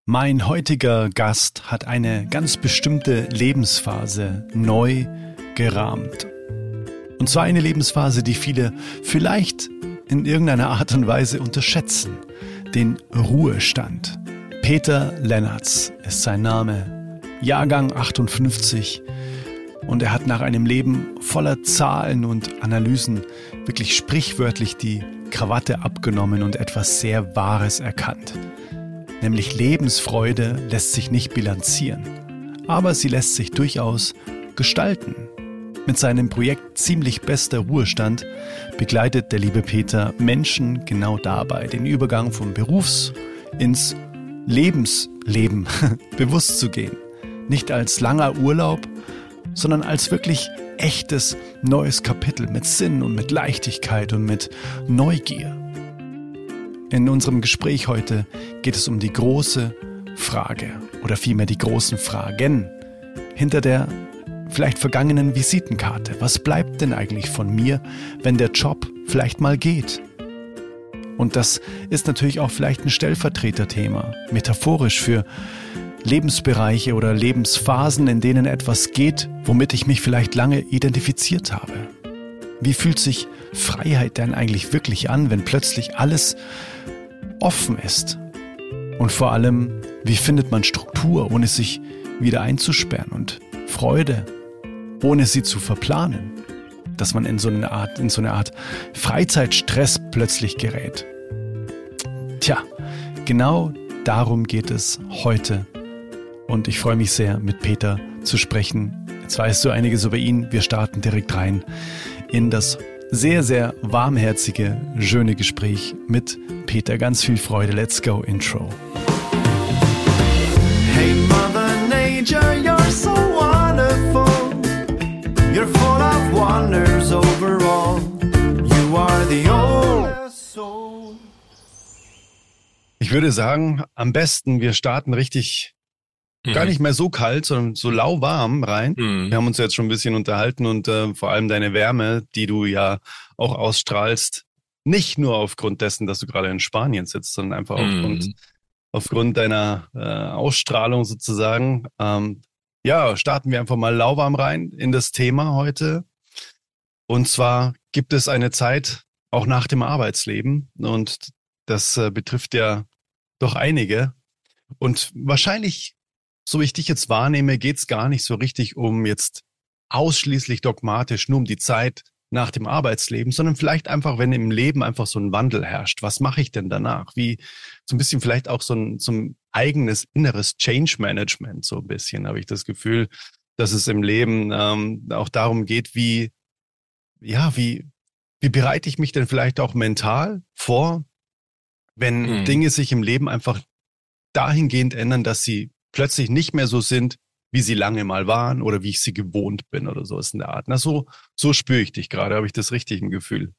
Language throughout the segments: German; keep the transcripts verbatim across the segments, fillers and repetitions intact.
Mein heutiger Gast hat eine ganz bestimmte Lebensphase neu gerahmt. Und zwar eine Lebensphase, die viele vielleicht in irgendeiner Art und Weise unterschätzen. Den Ruhestand. Peter Lennertz ist sein Name. Jahrgang achtundfünfzig. Und er hat nach einem Leben voller Zahlen und Analysen wirklich sprichwörtlich die Krawatte abgenommen und etwas sehr Wahres erkannt. Nämlich Lebensfreude lässt sich nicht bilanzieren, aber sie lässt sich durchaus gestalten. Mit seinem Projekt Ziemlich bester Ruhestand begleitet der liebe Peter Menschen genau dabei, den Übergang vom Berufs- ins Lebensleben bewusst zu gehen. Nicht als langer Urlaub, sondern als wirklich echtes neues Kapitel mit Sinn und mit Leichtigkeit und mit Neugier. In unserem Gespräch heute geht es um die große Frage oder vielmehr die großen Fragen hinter der vielleicht vergangenen Visitenkarte. Was bleibt denn eigentlich von mir, wenn der Job vielleicht mal geht? Und das ist natürlich auch vielleicht ein Stellvertreterthema, metaphorisch für Lebensbereiche oder Lebensphasen, in denen etwas geht, womit ich mich vielleicht lange identifiziert habe. Wie fühlt sich Freiheit denn eigentlich wirklich an, wenn plötzlich alles offen ist? Und vor allem, wie findet man Struktur, ohne sich wieder einzusperren, und Freude, ohne sie zu verplanen? Dass man in so eine Art, in so eine Art Freizeitstress plötzlich gerät. Tja, genau darum geht es heute. Und ich freue mich sehr, mit Peter zu sprechen. Jetzt weißt du einiges über ihn. Wir starten direkt rein in das sehr, sehr warmherzige, schöne Gespräch mit Peter. Ganz viel Freude. Let's go, Intro. Hey Mother Nature, you're so wonderful. You're full of wonders overall. You are the oldest soul. Ich würde sagen, am besten, wir starten richtig mhm. gar nicht mehr so kalt, sondern so lauwarm rein. Mhm. Wir haben uns jetzt schon ein bisschen unterhalten und äh, vor allem deine Wärme, die du ja auch ausstrahlst, nicht nur aufgrund dessen, dass du gerade in Spanien sitzt, sondern einfach mhm. aufgrund, aufgrund deiner äh, Ausstrahlung sozusagen. Ähm, ja, starten wir einfach mal lauwarm rein in das Thema heute. Und zwar gibt es eine Zeit auch nach dem Arbeitsleben, und das äh, betrifft ja doch einige. Und wahrscheinlich, so wie ich dich jetzt wahrnehme, geht es gar nicht so richtig um jetzt ausschließlich dogmatisch nur um die Zeit nach dem Arbeitsleben, sondern vielleicht einfach, wenn im Leben einfach so ein Wandel herrscht. Was mache ich denn danach? Wie so ein bisschen vielleicht auch so ein, so ein eigenes inneres Change Management, so ein bisschen habe ich das Gefühl, dass es im Leben ähm, auch darum geht, wie, ja, wie, wie bereite ich mich denn vielleicht auch mental vor, wenn mhm. Dinge sich im Leben einfach dahingehend ändern, dass sie plötzlich nicht mehr so sind, wie sie lange mal waren oder wie ich sie gewohnt bin oder sowas in der Art. Na, so, so spüre ich dich gerade. Habe ich das richtig im Gefühl?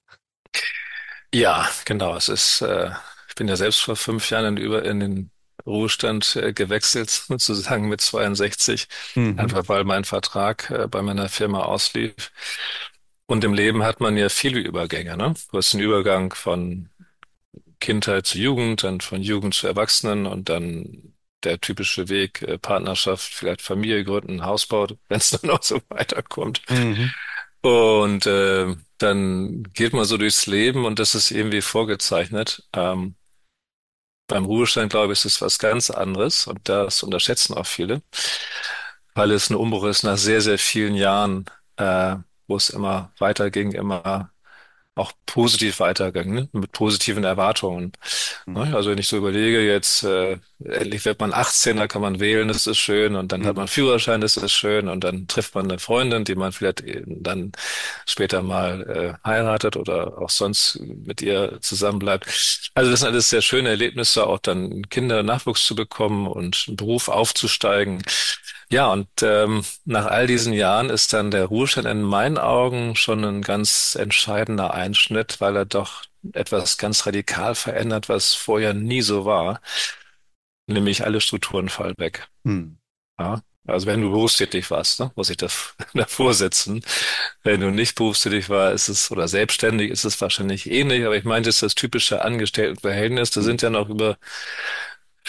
Ja, genau. Es ist, äh, ich bin ja selbst vor fünf Jahren in, über, in den Ruhestand äh, gewechselt, sozusagen mit zweiundsechzig, mhm. einfach weil mein Vertrag äh, bei meiner Firma auslief. Und im Leben hat man ja viele Übergänge, ne? Du hast den Übergang von Kindheit zu Jugend, dann von Jugend zu Erwachsenen und dann der typische Weg, äh, Partnerschaft, vielleicht Familie gründen, Hausbau, wenn es dann noch so weiterkommt. Mhm. Und äh, dann geht man so durchs Leben und das ist irgendwie vorgezeichnet. Ähm, beim Ruhestand, glaube ich, ist es was ganz anderes und das unterschätzen auch viele, weil es ein Umbruch ist nach sehr, sehr vielen Jahren, äh, wo es immer weiterging, immer auch positiv weitergegangen, ne? Mit positiven Erwartungen. Ne? Also wenn ich so überlege, jetzt äh, endlich wird man achtzehn, da kann man wählen, das ist schön, und dann mhm. hat man Führerschein, das ist schön, und dann trifft man eine Freundin, die man vielleicht eben dann später mal äh, heiratet oder auch sonst mit ihr zusammenbleibt. Also das sind alles sehr schöne Erlebnisse, auch dann Kinder, Nachwuchs zu bekommen und einen Beruf aufzusteigen. Ja, und ähm, nach all diesen Jahren ist dann der Ruhestand in meinen Augen schon ein ganz entscheidender Einschnitt, weil er doch etwas ganz radikal verändert, was vorher nie so war, nämlich alle Strukturen fallen weg. Hm. Ja, also wenn du berufstätig warst, ne, muss ich das davor setzen. Wenn du nicht berufstätig war, ist es, oder selbstständig, ist es wahrscheinlich ähnlich, aber ich meinte, es ist das typische Angestelltenverhältnis. Da sind ja noch über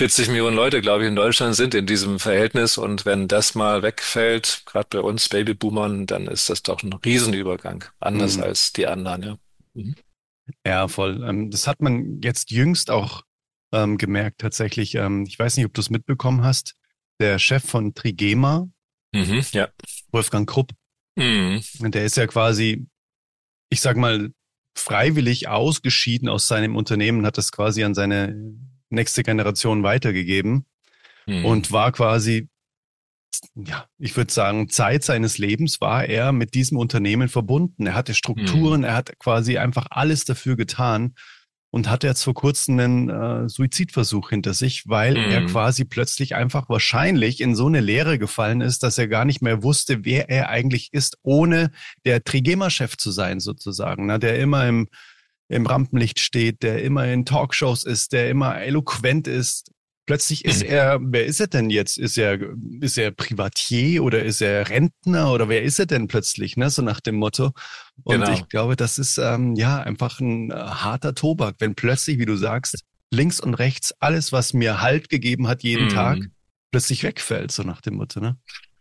vierzig Millionen Leute, glaube ich, in Deutschland sind in diesem Verhältnis. Und wenn das mal wegfällt, gerade bei uns Babyboomern, dann ist das doch ein Riesenübergang. Anders Mhm. als die anderen, ja. Mhm. Ja, voll. Ähm, das hat man jetzt jüngst auch ähm, gemerkt, tatsächlich. Ähm, ich weiß nicht, ob du es mitbekommen hast. Der Chef von Trigema, Mhm, ja. Wolfgang Krupp, Mhm. der ist ja quasi, ich sag mal, freiwillig ausgeschieden aus seinem Unternehmen, hat das quasi an seine nächste Generation weitergegeben Mhm. und war quasi, ja, ich würde sagen, Zeit seines Lebens war er mit diesem Unternehmen verbunden. Er hatte Mhm. Strukturen, er hat quasi einfach alles dafür getan und hatte jetzt vor kurzem einen äh, Suizidversuch hinter sich, weil er Mhm. quasi plötzlich einfach wahrscheinlich in so eine Leere gefallen ist, dass er gar nicht mehr wusste, wer er eigentlich ist, ohne der Trigema-Chef zu sein, sozusagen, ne? Der immer im, im Rampenlicht steht, der immer in Talkshows ist, der immer eloquent ist. Plötzlich ist Mhm. er, wer ist er denn jetzt? Ist er, ist er Privatier oder ist er Rentner oder wer ist er denn plötzlich, ne? So nach dem Motto. Und ich Genau. glaube, das ist ähm, ja einfach ein äh, harter Tobak, wenn plötzlich, wie du sagst, links und rechts alles, was mir Halt gegeben hat jeden Tag, Mhm. plötzlich wegfällt, so nach dem Motto, ne?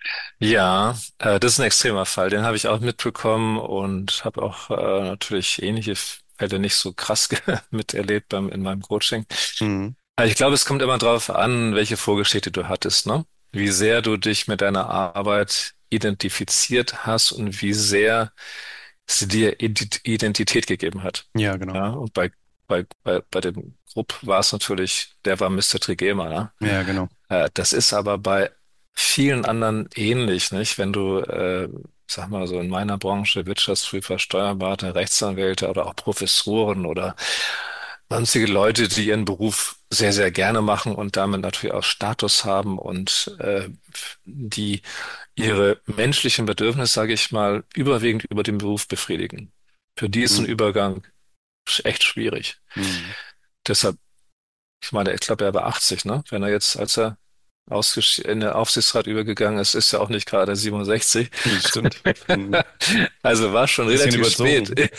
Ja, äh, das ist ein extremer Fall. Den habe ich auch mitbekommen und habe auch äh, natürlich ähnliche Fälle nicht so krass miterlebt beim, in meinem Coaching. Mhm. Also ich glaube, es kommt immer darauf an, welche Vorgeschichte du hattest, ne? Wie sehr du dich mit deiner Arbeit identifiziert hast und wie sehr sie dir Ident- Identität gegeben hat. Ja, genau. Ja, und bei, bei, bei, bei dem Grupp war es natürlich, der war Mister Trigema, ne? Ja, genau. Äh, das ist aber bei vielen anderen ähnlich, nicht? Wenn du, äh, sag mal so in meiner Branche, Wirtschaftsprüfer, Steuerberater, Rechtsanwälte oder auch Professoren oder sonstige Leute, die ihren Beruf sehr, sehr gerne machen und damit natürlich auch Status haben und äh, die ihre menschlichen Bedürfnisse, sage ich mal, überwiegend über den Beruf befriedigen. Für die ist ein Mhm. Übergang echt schwierig. Mhm. Deshalb, ich meine, ich glaube, er war achtzig, ne? Wenn er jetzt, als er ausgeschi- in den Aufsichtsrat übergegangen ist, ist er auch nicht gerade siebenundsechzig. Das stimmt. Mhm. Also war schon Bisschen relativ spät. überzogen.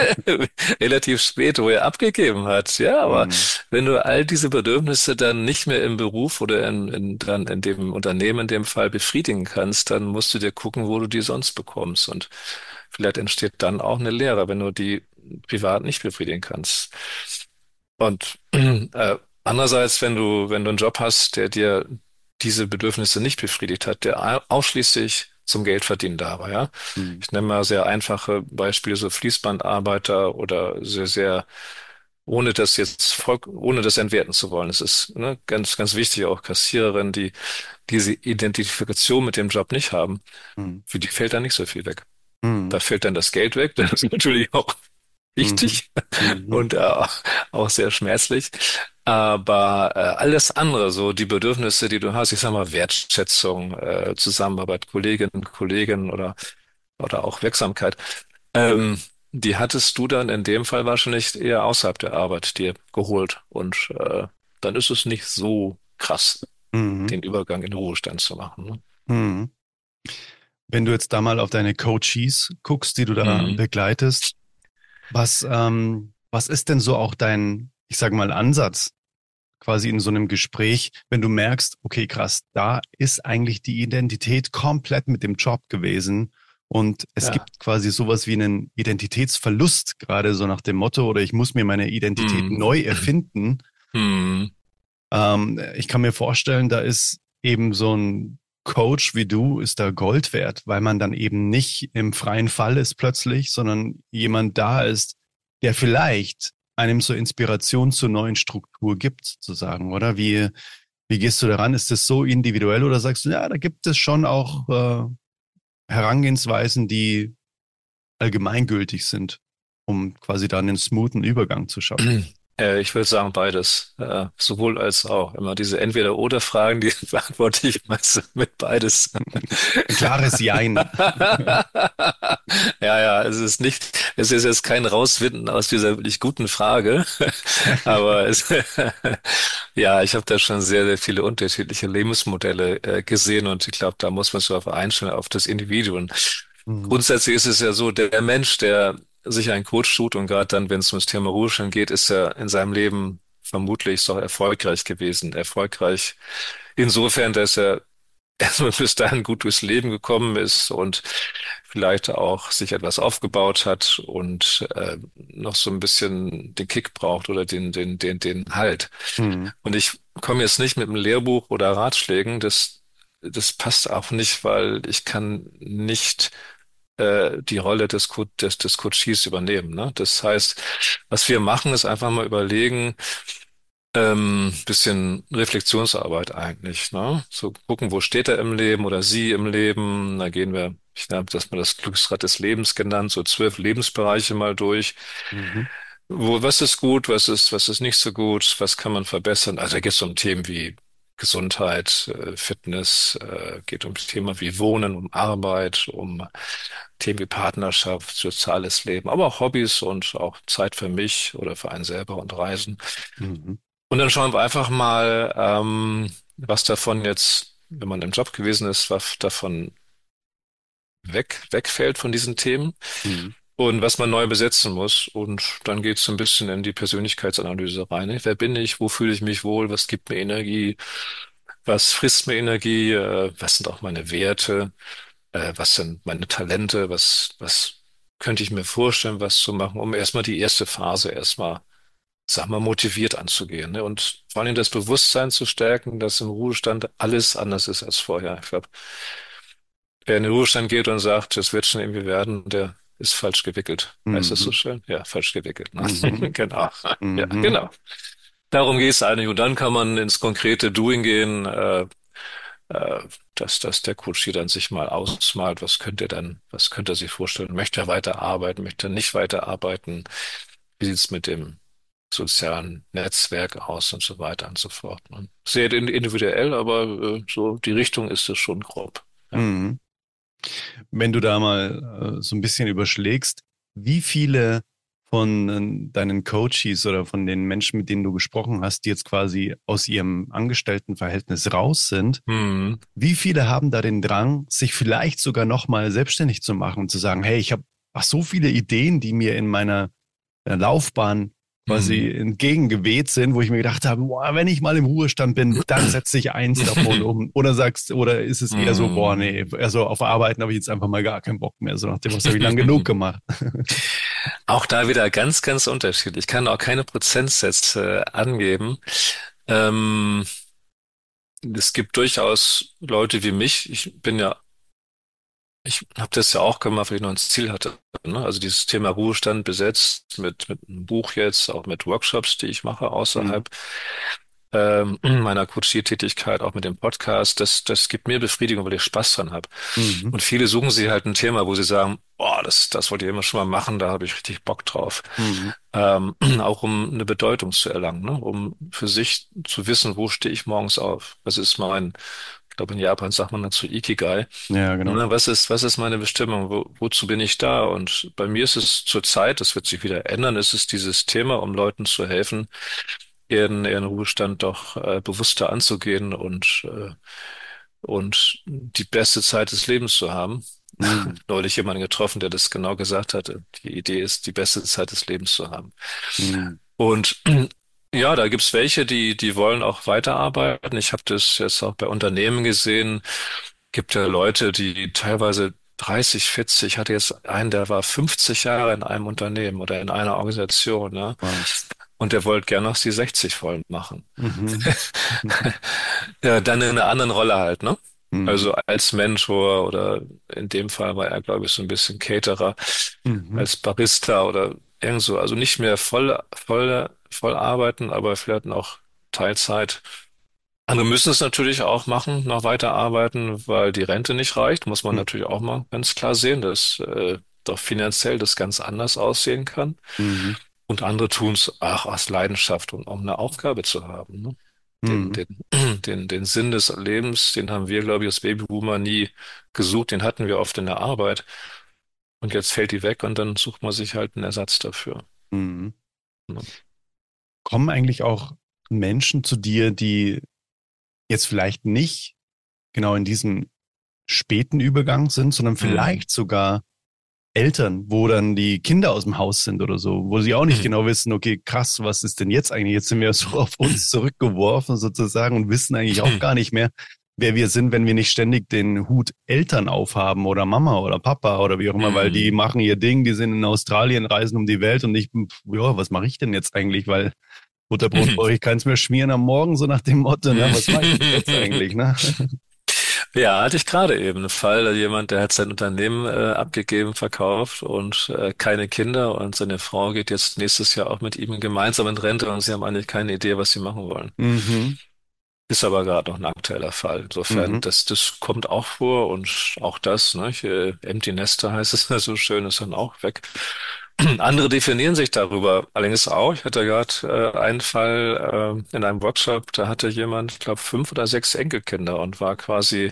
Relativ spät, wo er abgegeben hat. Ja, aber Mhm. wenn du all diese Bedürfnisse dann nicht mehr im Beruf oder in, in, dann in dem Unternehmen in dem Fall befriedigen kannst, dann musst du dir gucken, wo du die sonst bekommst. Und vielleicht entsteht dann auch eine Lehre, wenn du die privat nicht befriedigen kannst. Und äh, andererseits, wenn du, wenn du einen Job hast, der dir diese Bedürfnisse nicht befriedigt hat, der au- ausschließlich zum Geldverdienen da war, ja. Mhm. Ich nenne mal sehr einfache Beispiele, so Fließbandarbeiter oder sehr, sehr, ohne das jetzt voll, ohne das entwerten zu wollen. Es ist, ne, ganz, ganz wichtig, auch Kassiererinnen, die diese Identifikation mit dem Job nicht haben, Mhm. für die fällt da nicht so viel weg. Mhm. Da fällt dann das Geld weg, das ist natürlich auch Mhm. wichtig Mhm. und äh, auch sehr schmerzlich. Aber äh, alles andere, so die Bedürfnisse, die du hast, ich sag mal Wertschätzung, äh, Zusammenarbeit, Kolleginnen, Kollegen oder oder auch Wirksamkeit, ähm, die hattest du dann in dem Fall wahrscheinlich eher außerhalb der Arbeit dir geholt und äh, dann ist es nicht so krass, Mhm. den Übergang in den Ruhestand zu machen. Ne? Mhm. Wenn du jetzt da mal auf deine Coaches guckst, die du da Mhm. begleitest, was, ähm, was ist denn so auch dein, ich sage mal, Ansatz quasi in so einem Gespräch, wenn du merkst, okay, krass, da ist eigentlich die Identität komplett mit dem Job gewesen und es Ja. gibt quasi sowas wie einen Identitätsverlust, gerade so nach dem Motto, oder ich muss mir meine Identität Mhm. neu erfinden. Mhm. Ähm, ich kann mir vorstellen, da ist eben so ein Coach wie du, ist da Gold wert, weil man dann eben nicht im freien Fall ist plötzlich, sondern jemand da ist, der vielleicht einem so Inspiration zur neuen Struktur gibt, sozusagen, oder? Wie, wie gehst du daran? Ist das so individuell oder sagst du, ja, da gibt es schon auch äh, Herangehensweisen, die allgemeingültig sind, um quasi da einen smoothen Übergang zu schaffen? Äh, ich würde sagen beides, äh, sowohl als auch. Immer diese Entweder-oder-Fragen, die beantworte ich meistens mit beides. Ein klares Jein. Ja, ja, es ist nicht, es ist jetzt kein Rausfinden aus dieser wirklich guten Frage, aber es, ja, ich habe da schon sehr, sehr viele unterschiedliche Lebensmodelle äh, gesehen und ich glaube, da muss man sich darauf einstellen, auf das Individuum. Mhm. Grundsätzlich ist es ja so, der Mensch, der sich einen Coach tut und gerade dann, wenn es um das Thema Ruhestand geht, ist er in seinem Leben vermutlich ist er auch erfolgreich gewesen. Erfolgreich insofern, dass er erstmal bis dahin gut durchs Leben gekommen ist und vielleicht auch sich etwas aufgebaut hat und äh, noch so ein bisschen den Kick braucht oder den, den, den, den Halt. Mhm. Und ich komme jetzt nicht mit einem Lehrbuch oder Ratschlägen, das, das passt auch nicht, weil ich kann nicht äh, die Rolle des, Co des, des Coaches übernehmen. Ne? Das heißt, was wir machen, ist einfach mal überlegen, ähm, bisschen Reflexionsarbeit eigentlich, ne? So gucken, wo steht er im Leben oder sie im Leben. Da gehen wir, ich habe das mal das Glücksrad des Lebens genannt, so zwölf Lebensbereiche mal durch. Mhm. Wo, was ist gut, was ist, was ist nicht so gut, was kann man verbessern? Also da geht es um Themen wie Gesundheit, äh, Fitness, äh, geht um Themen wie Wohnen, um Arbeit, um Themen wie Partnerschaft, soziales Leben, aber auch Hobbys und auch Zeit für mich oder für einen selber und Reisen. Mhm. Und dann schauen wir einfach mal, ähm, was davon jetzt, wenn man im Job gewesen ist, was davon weg, wegfällt von diesen Themen Mhm. und was man neu besetzen muss. Und dann geht es so ein bisschen in die Persönlichkeitsanalyse rein. Ne? Wer bin ich? Wo fühle ich mich wohl? Was gibt mir Energie? Was frisst mir Energie? Äh, was sind auch meine Werte? Äh, was sind meine Talente? Was, was könnte ich mir vorstellen, was zu machen, um erstmal die erste Phase erstmal, sag mal, motiviert anzugehen, ne? Und vor allem das Bewusstsein zu stärken, dass im Ruhestand alles anders ist als vorher. Ich glaube, wer in den Ruhestand geht und sagt, das wird schon irgendwie werden, der ist falsch gewickelt. Heißt das so Mhm. schön? Ja, falsch gewickelt. Ne? Mhm. Genau. Ja, Mhm. genau. Darum geht es eigentlich. Und dann kann man ins konkrete Doing gehen, äh, äh, dass, dass der Coach hier dann sich mal ausmalt, was könnte er dann, was könnte er sich vorstellen? Möchte er weiterarbeiten? Möchte er nicht weiterarbeiten? Wie sieht's mit dem sozialen Netzwerk aus und so weiter und so fort. Und sehr individuell, aber äh, so die Richtung ist es schon grob. Ja. Mhm. Wenn du da mal äh, so ein bisschen überschlägst, wie viele von äh, deinen Coaches oder von den Menschen, mit denen du gesprochen hast, die jetzt quasi aus ihrem Angestelltenverhältnis raus sind, Hm. wie viele haben da den Drang, sich vielleicht sogar nochmal selbstständig zu machen und zu sagen, hey, ich habe ach, so viele Ideen, die mir in meiner äh, Laufbahn quasi Hm. entgegengeweht sind, wo ich mir gedacht habe, boah, wenn ich mal im Ruhestand bin, dann setze ich eins davon um. Oder sagst, oder ist es eher so, boah, Hm. nee, also auf Arbeiten habe ich jetzt einfach mal gar keinen Bock mehr, so nach dem, was habe ich lang genug gemacht. Auch da wieder ganz, ganz unterschiedlich. Ich kann auch keine Prozentsätze angeben. Ähm, Es gibt durchaus Leute wie mich. Ich bin ja, ich habe das ja auch gemacht, weil ich noch ein Ziel hatte. Ne? Also dieses Thema Ruhestand besetzt mit, mit einem Buch jetzt, auch mit Workshops, die ich mache Mhm. außerhalb ähm, meiner Coaching-Tätigkeit, auch mit dem Podcast, das, das gibt mir Befriedigung, weil ich Spaß dran habe. Mhm. Und viele suchen sich halt ein Thema, wo sie sagen, oh, das, das wollte ich immer schon mal machen, da habe ich richtig Bock drauf. Mhm. Ähm, auch um eine Bedeutung zu erlangen, ne? Um für sich zu wissen, wo stehe ich morgens auf? Was ist mein, ich glaube in Japan sagt man dazu Ikigai. Ja, genau. Ne, was ist, was ist meine Bestimmung? Wo, wozu bin ich da? Und bei mir ist es zurzeit, das wird sich wieder ändern, ist es dieses Thema, um Leuten zu helfen, ihren, ihren Ruhestand doch äh, bewusster anzugehen und, äh, und die beste Zeit des Lebens zu haben. Mhm. Neulich jemanden getroffen, der das genau gesagt hatte. Die Idee ist, die beste Zeit des Lebens zu haben. Mhm. Und ja, da gibt's welche, die, die wollen auch weiterarbeiten. Ich habe das jetzt auch bei Unternehmen gesehen. Gibt ja Leute, die teilweise dreißig, vierzig, ich hatte jetzt einen, der war fünfzig Jahre in einem Unternehmen oder in einer Organisation, ne? Wow. Und der wollte gerne noch die sechzig voll machen. Mhm. Mhm. Ja, dann in einer anderen Rolle halt, ne? Mhm. Also als Mentor oder in dem Fall war er, glaube ich, so ein bisschen Caterer, Mhm. als Barista oder irgend so. Also nicht mehr voll, voll, voll arbeiten, aber vielleicht noch Teilzeit. Andere müssen es natürlich auch machen, noch weiter arbeiten, weil die Rente nicht reicht. Muss man natürlich auch mal ganz klar sehen, dass äh, doch finanziell das ganz anders aussehen kann. Mhm. Und andere tun es auch aus Leidenschaft und um eine Aufgabe zu haben. Ne? Den, Mhm. den, den, den Sinn des Lebens, den haben wir, glaube ich, als Babyboomer nie gesucht. Den hatten wir oft in der Arbeit. Und jetzt fällt die weg und dann sucht man sich halt einen Ersatz dafür. Mhm. Ne? Kommen eigentlich auch Menschen zu dir, die jetzt vielleicht nicht genau in diesem späten Übergang sind, sondern Mhm. vielleicht sogar Eltern, wo dann die Kinder aus dem Haus sind oder so, wo sie auch nicht genau wissen, okay, krass, was ist denn jetzt eigentlich? Jetzt sind wir so auf uns zurückgeworfen sozusagen und wissen eigentlich auch gar nicht mehr, wer wir sind, wenn wir nicht ständig den Hut Eltern aufhaben oder Mama oder Papa oder wie auch immer, weil die machen ihr Ding, die sind in Australien, reisen um die Welt und ich, ja, was mache ich denn jetzt eigentlich, weil Butterbrot brauche ich keins mehr schmieren am Morgen, so nach dem Motto, ne, was mache ich denn jetzt eigentlich, ne? Ja, hatte ich gerade eben einen Fall, jemand, der hat sein Unternehmen äh, abgegeben, verkauft und äh, keine Kinder und seine Frau geht jetzt nächstes Jahr auch mit ihm gemeinsam in Rente und sie haben eigentlich keine Idee, was sie machen wollen. Mhm, Ist aber gerade noch ein aktueller Fall. Insofern, mhm. das, das kommt auch vor und auch das, ne, äh, Empty Nester heißt es ja so schön, ist dann auch weg. Andere definieren sich darüber allerdings auch. Ich hatte gerade äh, einen Fall äh, in einem Workshop, da hatte jemand, ich glaube, fünf oder sechs Enkelkinder und war quasi,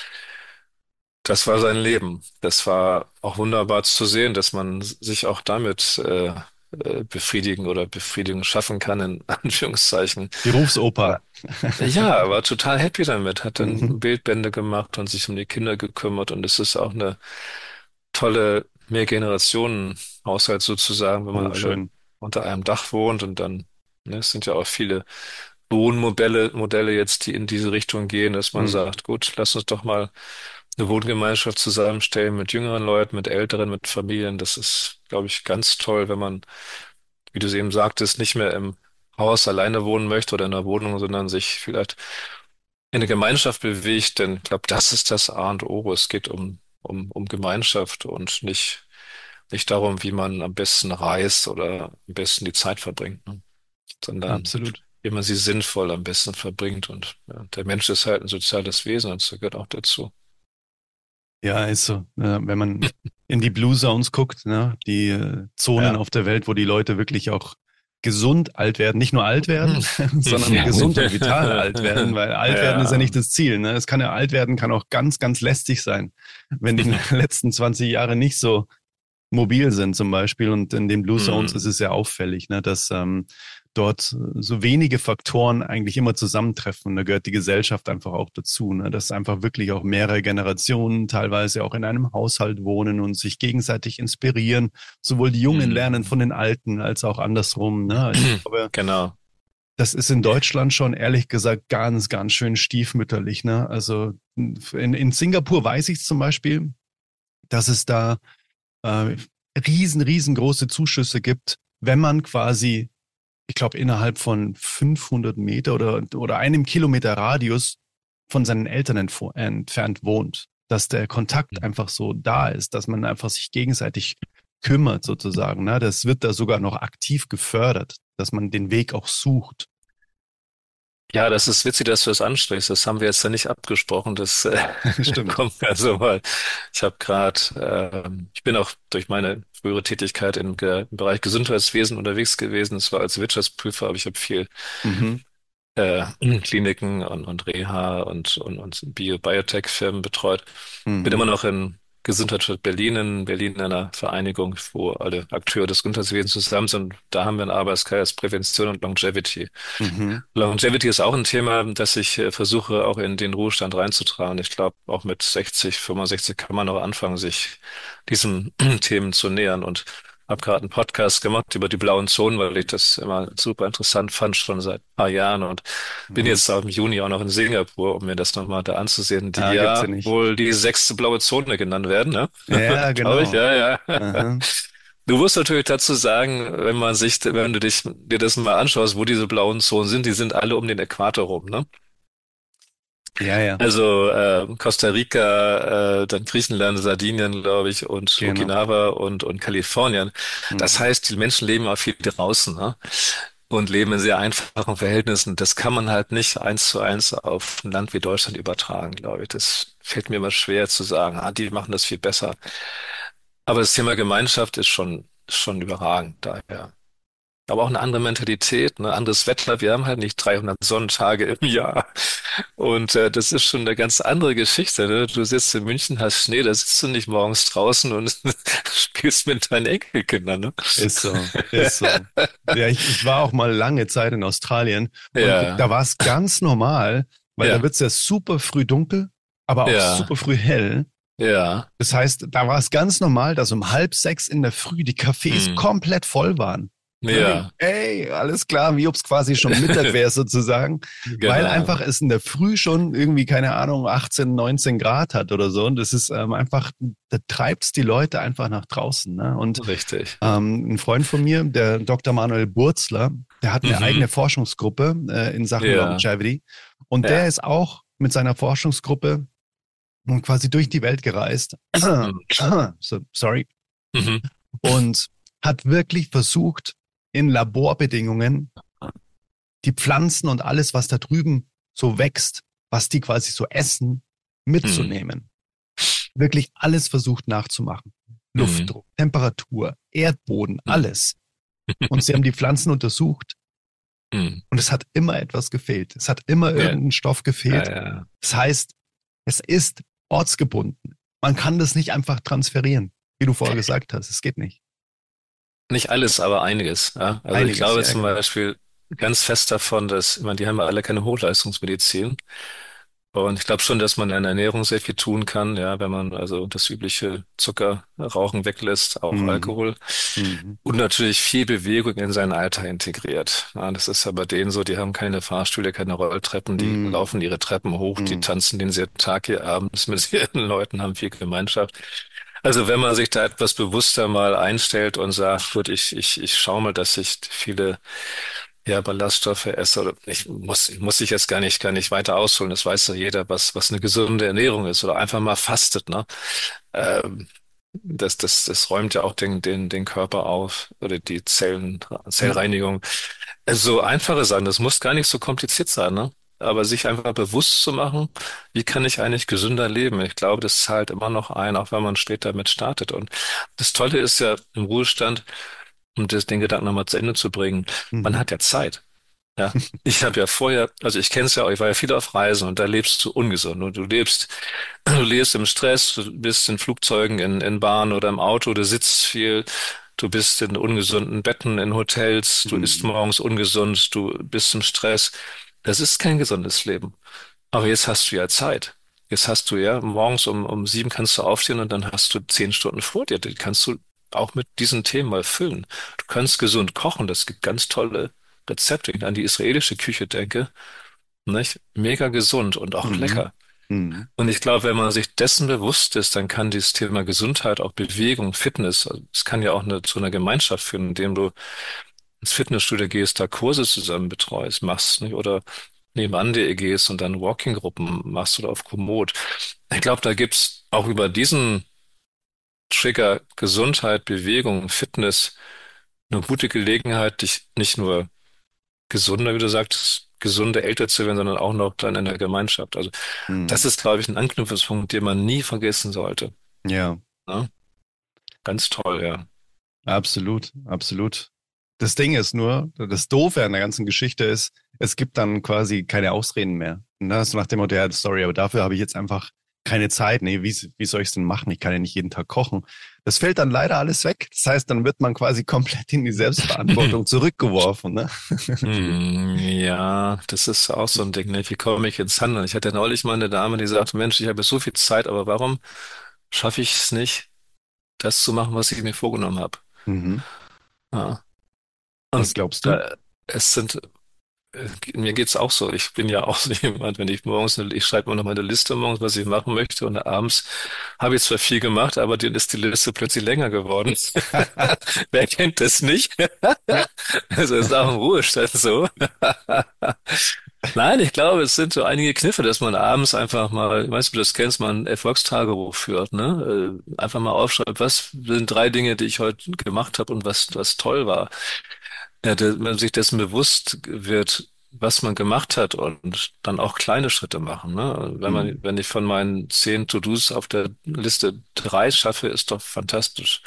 das war sein Leben. Das war auch wunderbar zu sehen, dass man sich auch damit äh, äh, befriedigen oder Befriedigung schaffen kann, in Anführungszeichen. Berufsoper. Ja, war total happy damit, hat dann Mhm. Bildbände gemacht und sich um die Kinder gekümmert und es ist auch eine tolle Mehrgenerationen-Haushalt sozusagen, wenn man Oh, alle schön. unter einem Dach wohnt und dann, ne, es sind ja auch viele Wohnmodelle, Modelle jetzt, die in diese Richtung gehen, dass man Mhm. sagt, gut, lass uns doch mal eine Wohngemeinschaft zusammenstellen mit jüngeren Leuten, mit Älteren, mit Familien. Das ist, glaube ich, ganz toll, wenn man, wie du es eben sagtest, nicht mehr im Haus alleine wohnen möchte oder in einer Wohnung, sondern sich vielleicht in eine Gemeinschaft bewegt, denn ich glaube, das ist das A und O. Es geht um, um, um Gemeinschaft und nicht, nicht darum, wie man am besten reist oder am besten die Zeit verbringt, ne? Sondern Absolut. wie man sie sinnvoll am besten verbringt. Und ja, der Mensch ist halt ein soziales Wesen und das gehört auch dazu. Ja, ist so. Ja, wenn man in die Blue Zones guckt, ne, die äh, Zonen Ja. auf der Welt, wo die Leute wirklich auch gesund alt werden, nicht nur alt werden, sondern Ja. gesund und vital alt werden, weil alt werden ist ja Ja. nicht das Ziel. Ne? Es kann ja alt werden, kann auch ganz, ganz lästig sein, wenn die letzten zwanzig Jahre nicht so mobil sind zum Beispiel. Und in den Blue Zones ist Hm. es ja auffällig, ne, dass ähm, dort so wenige Faktoren eigentlich immer zusammentreffen. Da gehört die Gesellschaft einfach auch dazu, ne, dass einfach wirklich auch mehrere Generationen teilweise auch in einem Haushalt wohnen und sich gegenseitig inspirieren. Sowohl die Jungen lernen Hm. von den Alten als auch andersrum. Ne? Also ich glaube, Genau. das ist in Deutschland schon ehrlich gesagt ganz, ganz schön stiefmütterlich. Ne? Also in, in Singapur weiß ich zum Beispiel, dass es da äh, riesen, riesengroße Zuschüsse gibt, wenn man quasi, ich glaube, innerhalb von fünfhundert Meter oder, oder einem Kilometer Radius von seinen Eltern entf- entfernt wohnt. Dass der Kontakt einfach so da ist, dass man einfach sich gegenseitig kümmert sozusagen. Ne? Das wird da sogar noch aktiv gefördert, dass man den Weg auch sucht. Ja, das ist witzig, dass du das ansprichst. Das haben wir jetzt ja nicht abgesprochen. Das äh, Stimmt. kommt mir so mal. Ich habe gerade, ähm, ich bin auch durch meine frühere Tätigkeit im, Ge- im Bereich Gesundheitswesen unterwegs gewesen. Es war als Wirtschaftsprüfer, aber ich habe viel Mhm. äh, Kliniken und, und Reha und, und, und Bio Biotech-Firmen betreut. Bin immer Mhm. noch in Gesundheitsstadt Berlin, in Berlin in einer Vereinigung, wo alle Akteure des Gesundheitswesens zusammen sind. Da haben wir einen Arbeitskreis Prävention und Longevity. Mhm. Longevity ist auch ein Thema, das ich äh, versuche auch in den Ruhestand reinzutragen. Ich glaube, auch mit sechzig, fünfundsechzig kann man noch anfangen, sich diesen Themen zu nähern und habe gerade einen Podcast gemacht über die blauen Zonen, weil ich das immer super interessant fand, schon seit ein paar Jahren und bin Mhm. jetzt auch im Juni auch noch in Singapur, um mir das nochmal da anzusehen, die Ah, gibt's ja ja nicht. wohl die sechste blaue Zone genannt werden, ne? Ja, Glaube ich, genau. ja, ja. Aha. Du musst natürlich dazu sagen, wenn man sich, wenn du dich, dir das mal anschaust, wo diese blauen Zonen sind, die sind alle um den Äquator rum, ne? Ja, ja, Also äh, Costa Rica, äh, dann Griechenland, Sardinien, glaube ich, und genau. Okinawa und und Kalifornien. Das Mhm. heißt, die Menschen leben auch viel draußen, ne? Und leben in sehr einfachen Verhältnissen. Das kann man halt nicht eins zu eins auf ein Land wie Deutschland übertragen, glaube ich. Das fällt mir immer schwer zu sagen, ah, die machen das viel besser. Aber das Thema Gemeinschaft ist schon schon überragend daher. Aber auch eine andere Mentalität, ein anderes Wetter. Wir haben halt nicht dreihundert Sonnentage im Jahr. Und äh, das ist schon eine ganz andere Geschichte. Ne? Du sitzt in München, hast Schnee, da sitzt du nicht morgens draußen und spielst mit deinen Enkelkindern. Ne? Ist so, ist so. Ja, ich, ich war auch mal lange Zeit in Australien und da Ja, war es ganz normal, weil da ja, wird's ja super früh dunkel, aber auch ja, super früh hell. Ja. Das heißt, da war es ganz normal, dass um halb sechs in der Früh die Cafés Hm. komplett voll waren. Ne? Ja. Ey, alles klar, wie ob es quasi schon Mittag wäre sozusagen, weil Genau. einfach es in der Früh schon irgendwie, keine Ahnung, achtzehn, neunzehn Grad hat oder so. Und das ist ähm, einfach, da treibt's die Leute einfach nach draußen. Ne? Und Richtig. ähm, ein Freund von mir, der Doktor Manuel Burzler, der hat eine eigene Mhm. Forschungsgruppe äh, in Sachen Ja. Longevity. Und der Ja. ist auch mit seiner Forschungsgruppe quasi durch die Welt gereist. Mhm. so, sorry. Mhm. Und hat wirklich versucht, in Laborbedingungen die Pflanzen und alles, was da drüben so wächst, was die quasi so essen, Mhm. mitzunehmen. Wirklich alles versucht nachzumachen. Mhm. Luftdruck, Temperatur, Erdboden, Mhm. alles. Und sie haben die Pflanzen untersucht Mhm. und es hat immer etwas gefehlt. Es hat immer Ja. irgendein Stoff Ja, gefehlt. ja. Das heißt, es ist ortsgebunden. Man kann das nicht einfach transferieren, wie du vorher gesagt hast. Es geht nicht. Nicht alles, aber einiges. Ja. Also ich Einiges, glaube ja, zum genau. Beispiel ganz fest davon, dass, ich meine, die haben ja alle keine Hochleistungsmedizin. Und ich glaube schon, dass man an der Ernährung sehr viel tun kann, ja, wenn man also das übliche Zucker, Rauchen weglässt, auch Mhm. Alkohol. Mhm. Und natürlich viel Bewegung in seinen Alltag integriert. Ja, das ist ja bei denen so, die haben keine Fahrstühle, keine Rolltreppen, die laufen Mhm. ihre Treppen hoch, die Mhm. tanzen den sehr Tag hier abends mit ihren Leuten, haben viel Gemeinschaft. Also wenn man sich da etwas bewusster mal einstellt und sagt, gut, ich, ich, ich schaue mal, dass ich viele ja, Ballaststoffe esse, oder ich muss, muss ich jetzt gar nicht, gar nicht weiter ausholen. Das weiß ja jeder, was, was eine gesunde Ernährung ist, oder einfach mal fastet, ne? Ähm, das, das, das räumt ja auch den, den, den Körper auf oder die Zellen, Ja. Zellreinigung. Also einfache Sachen, das muss gar nicht so kompliziert sein, ne? Aber sich einfach bewusst zu machen, wie kann ich eigentlich gesünder leben? Ich glaube, das zahlt immer noch ein, auch wenn man später mit startet. Und das Tolle ist ja im Ruhestand, um das, den Gedanken nochmal zu Ende zu bringen, man Mhm. hat ja Zeit. Ja, ich habe ja vorher, also ich kenne es ja auch, ich war ja viel auf Reisen und da lebst du ungesund und du lebst, du lebst im Stress, du bist in Flugzeugen, in, in Bahnen oder im Auto, du sitzt viel, du bist in ungesunden Betten, in Hotels, du isst Mhm. morgens ungesund, du bist im Stress. Das ist kein gesundes Leben. Aber jetzt hast du ja Zeit. Jetzt hast du ja, morgens um, um sieben kannst du aufstehen und dann hast du zehn Stunden vor dir. Die kannst du auch mit diesen Themen mal füllen. Du kannst gesund kochen. Das gibt ganz tolle Rezepte. Wenn ich an die israelische Küche denke, nicht? Mega gesund und auch Mhm. lecker. Mhm. Und ich glaube, wenn man sich dessen bewusst ist, dann kann dieses Thema Gesundheit, auch Bewegung, Fitness, also es kann ja auch eine, zu einer Gemeinschaft führen, indem du ins Fitnessstudio gehst, da Kurse zusammen betreust, machst, nicht? Oder nebenan dir gehst und dann Walking-Gruppen machst oder auf Komoot. Ich glaube, da gibt's auch über diesen Trigger Gesundheit, Bewegung, Fitness eine gute Gelegenheit, dich nicht nur gesunder, wie du sagst, gesunde älter zu werden, sondern auch noch dann in der Gemeinschaft. Also das Mhm. ist, glaube ich, ein Anknüpfungspunkt, den man nie vergessen sollte. Ja, Ne? Ganz toll, ja. absolut, absolut. Das Ding ist nur, das Doofe an der ganzen Geschichte ist, es gibt dann quasi keine Ausreden mehr. Und das ist nach dem Motto, ja, sorry, aber dafür habe ich jetzt einfach keine Zeit. Nee, wie, wie soll ich es denn machen? Ich kann ja nicht jeden Tag kochen. Das fällt dann leider alles weg. Das heißt, dann wird man quasi komplett in die Selbstverantwortung zurückgeworfen. Ne? Hm, ja, das ist auch so ein Ding, ne? Wie komme ich ins Handeln? Ich hatte neulich mal eine Dame, die sagte, Mensch, ich habe jetzt so viel Zeit, aber warum schaffe ich es nicht, das zu machen, was ich mir vorgenommen habe? Mhm. Ja. Was Und glaubst du? da, es sind Äh, Mir geht's auch so. Ich bin ja auch so jemand, wenn ich morgens, eine, ich schreibe mir noch meine Liste morgens, was ich machen möchte, und abends habe ich zwar viel gemacht, aber dann ist die Liste plötzlich länger geworden. Wer kennt das nicht? Also ist auch im Ruhestand so. Nein, ich glaube, es sind so einige Kniffe, dass man abends einfach mal, ich weiß nicht, ob du das kennst, mal ein Erfolgstagebuch führt, ne? Äh, Einfach mal aufschreibt, was sind drei Dinge, die ich heute gemacht habe und was, was toll war. Ja, der, wenn man sich dessen bewusst wird, was man gemacht hat und dann auch kleine Schritte machen. Ne? Wenn man, Mhm. wenn ich von meinen zehn To-Dos auf der Liste drei schaffe, ist doch fantastisch.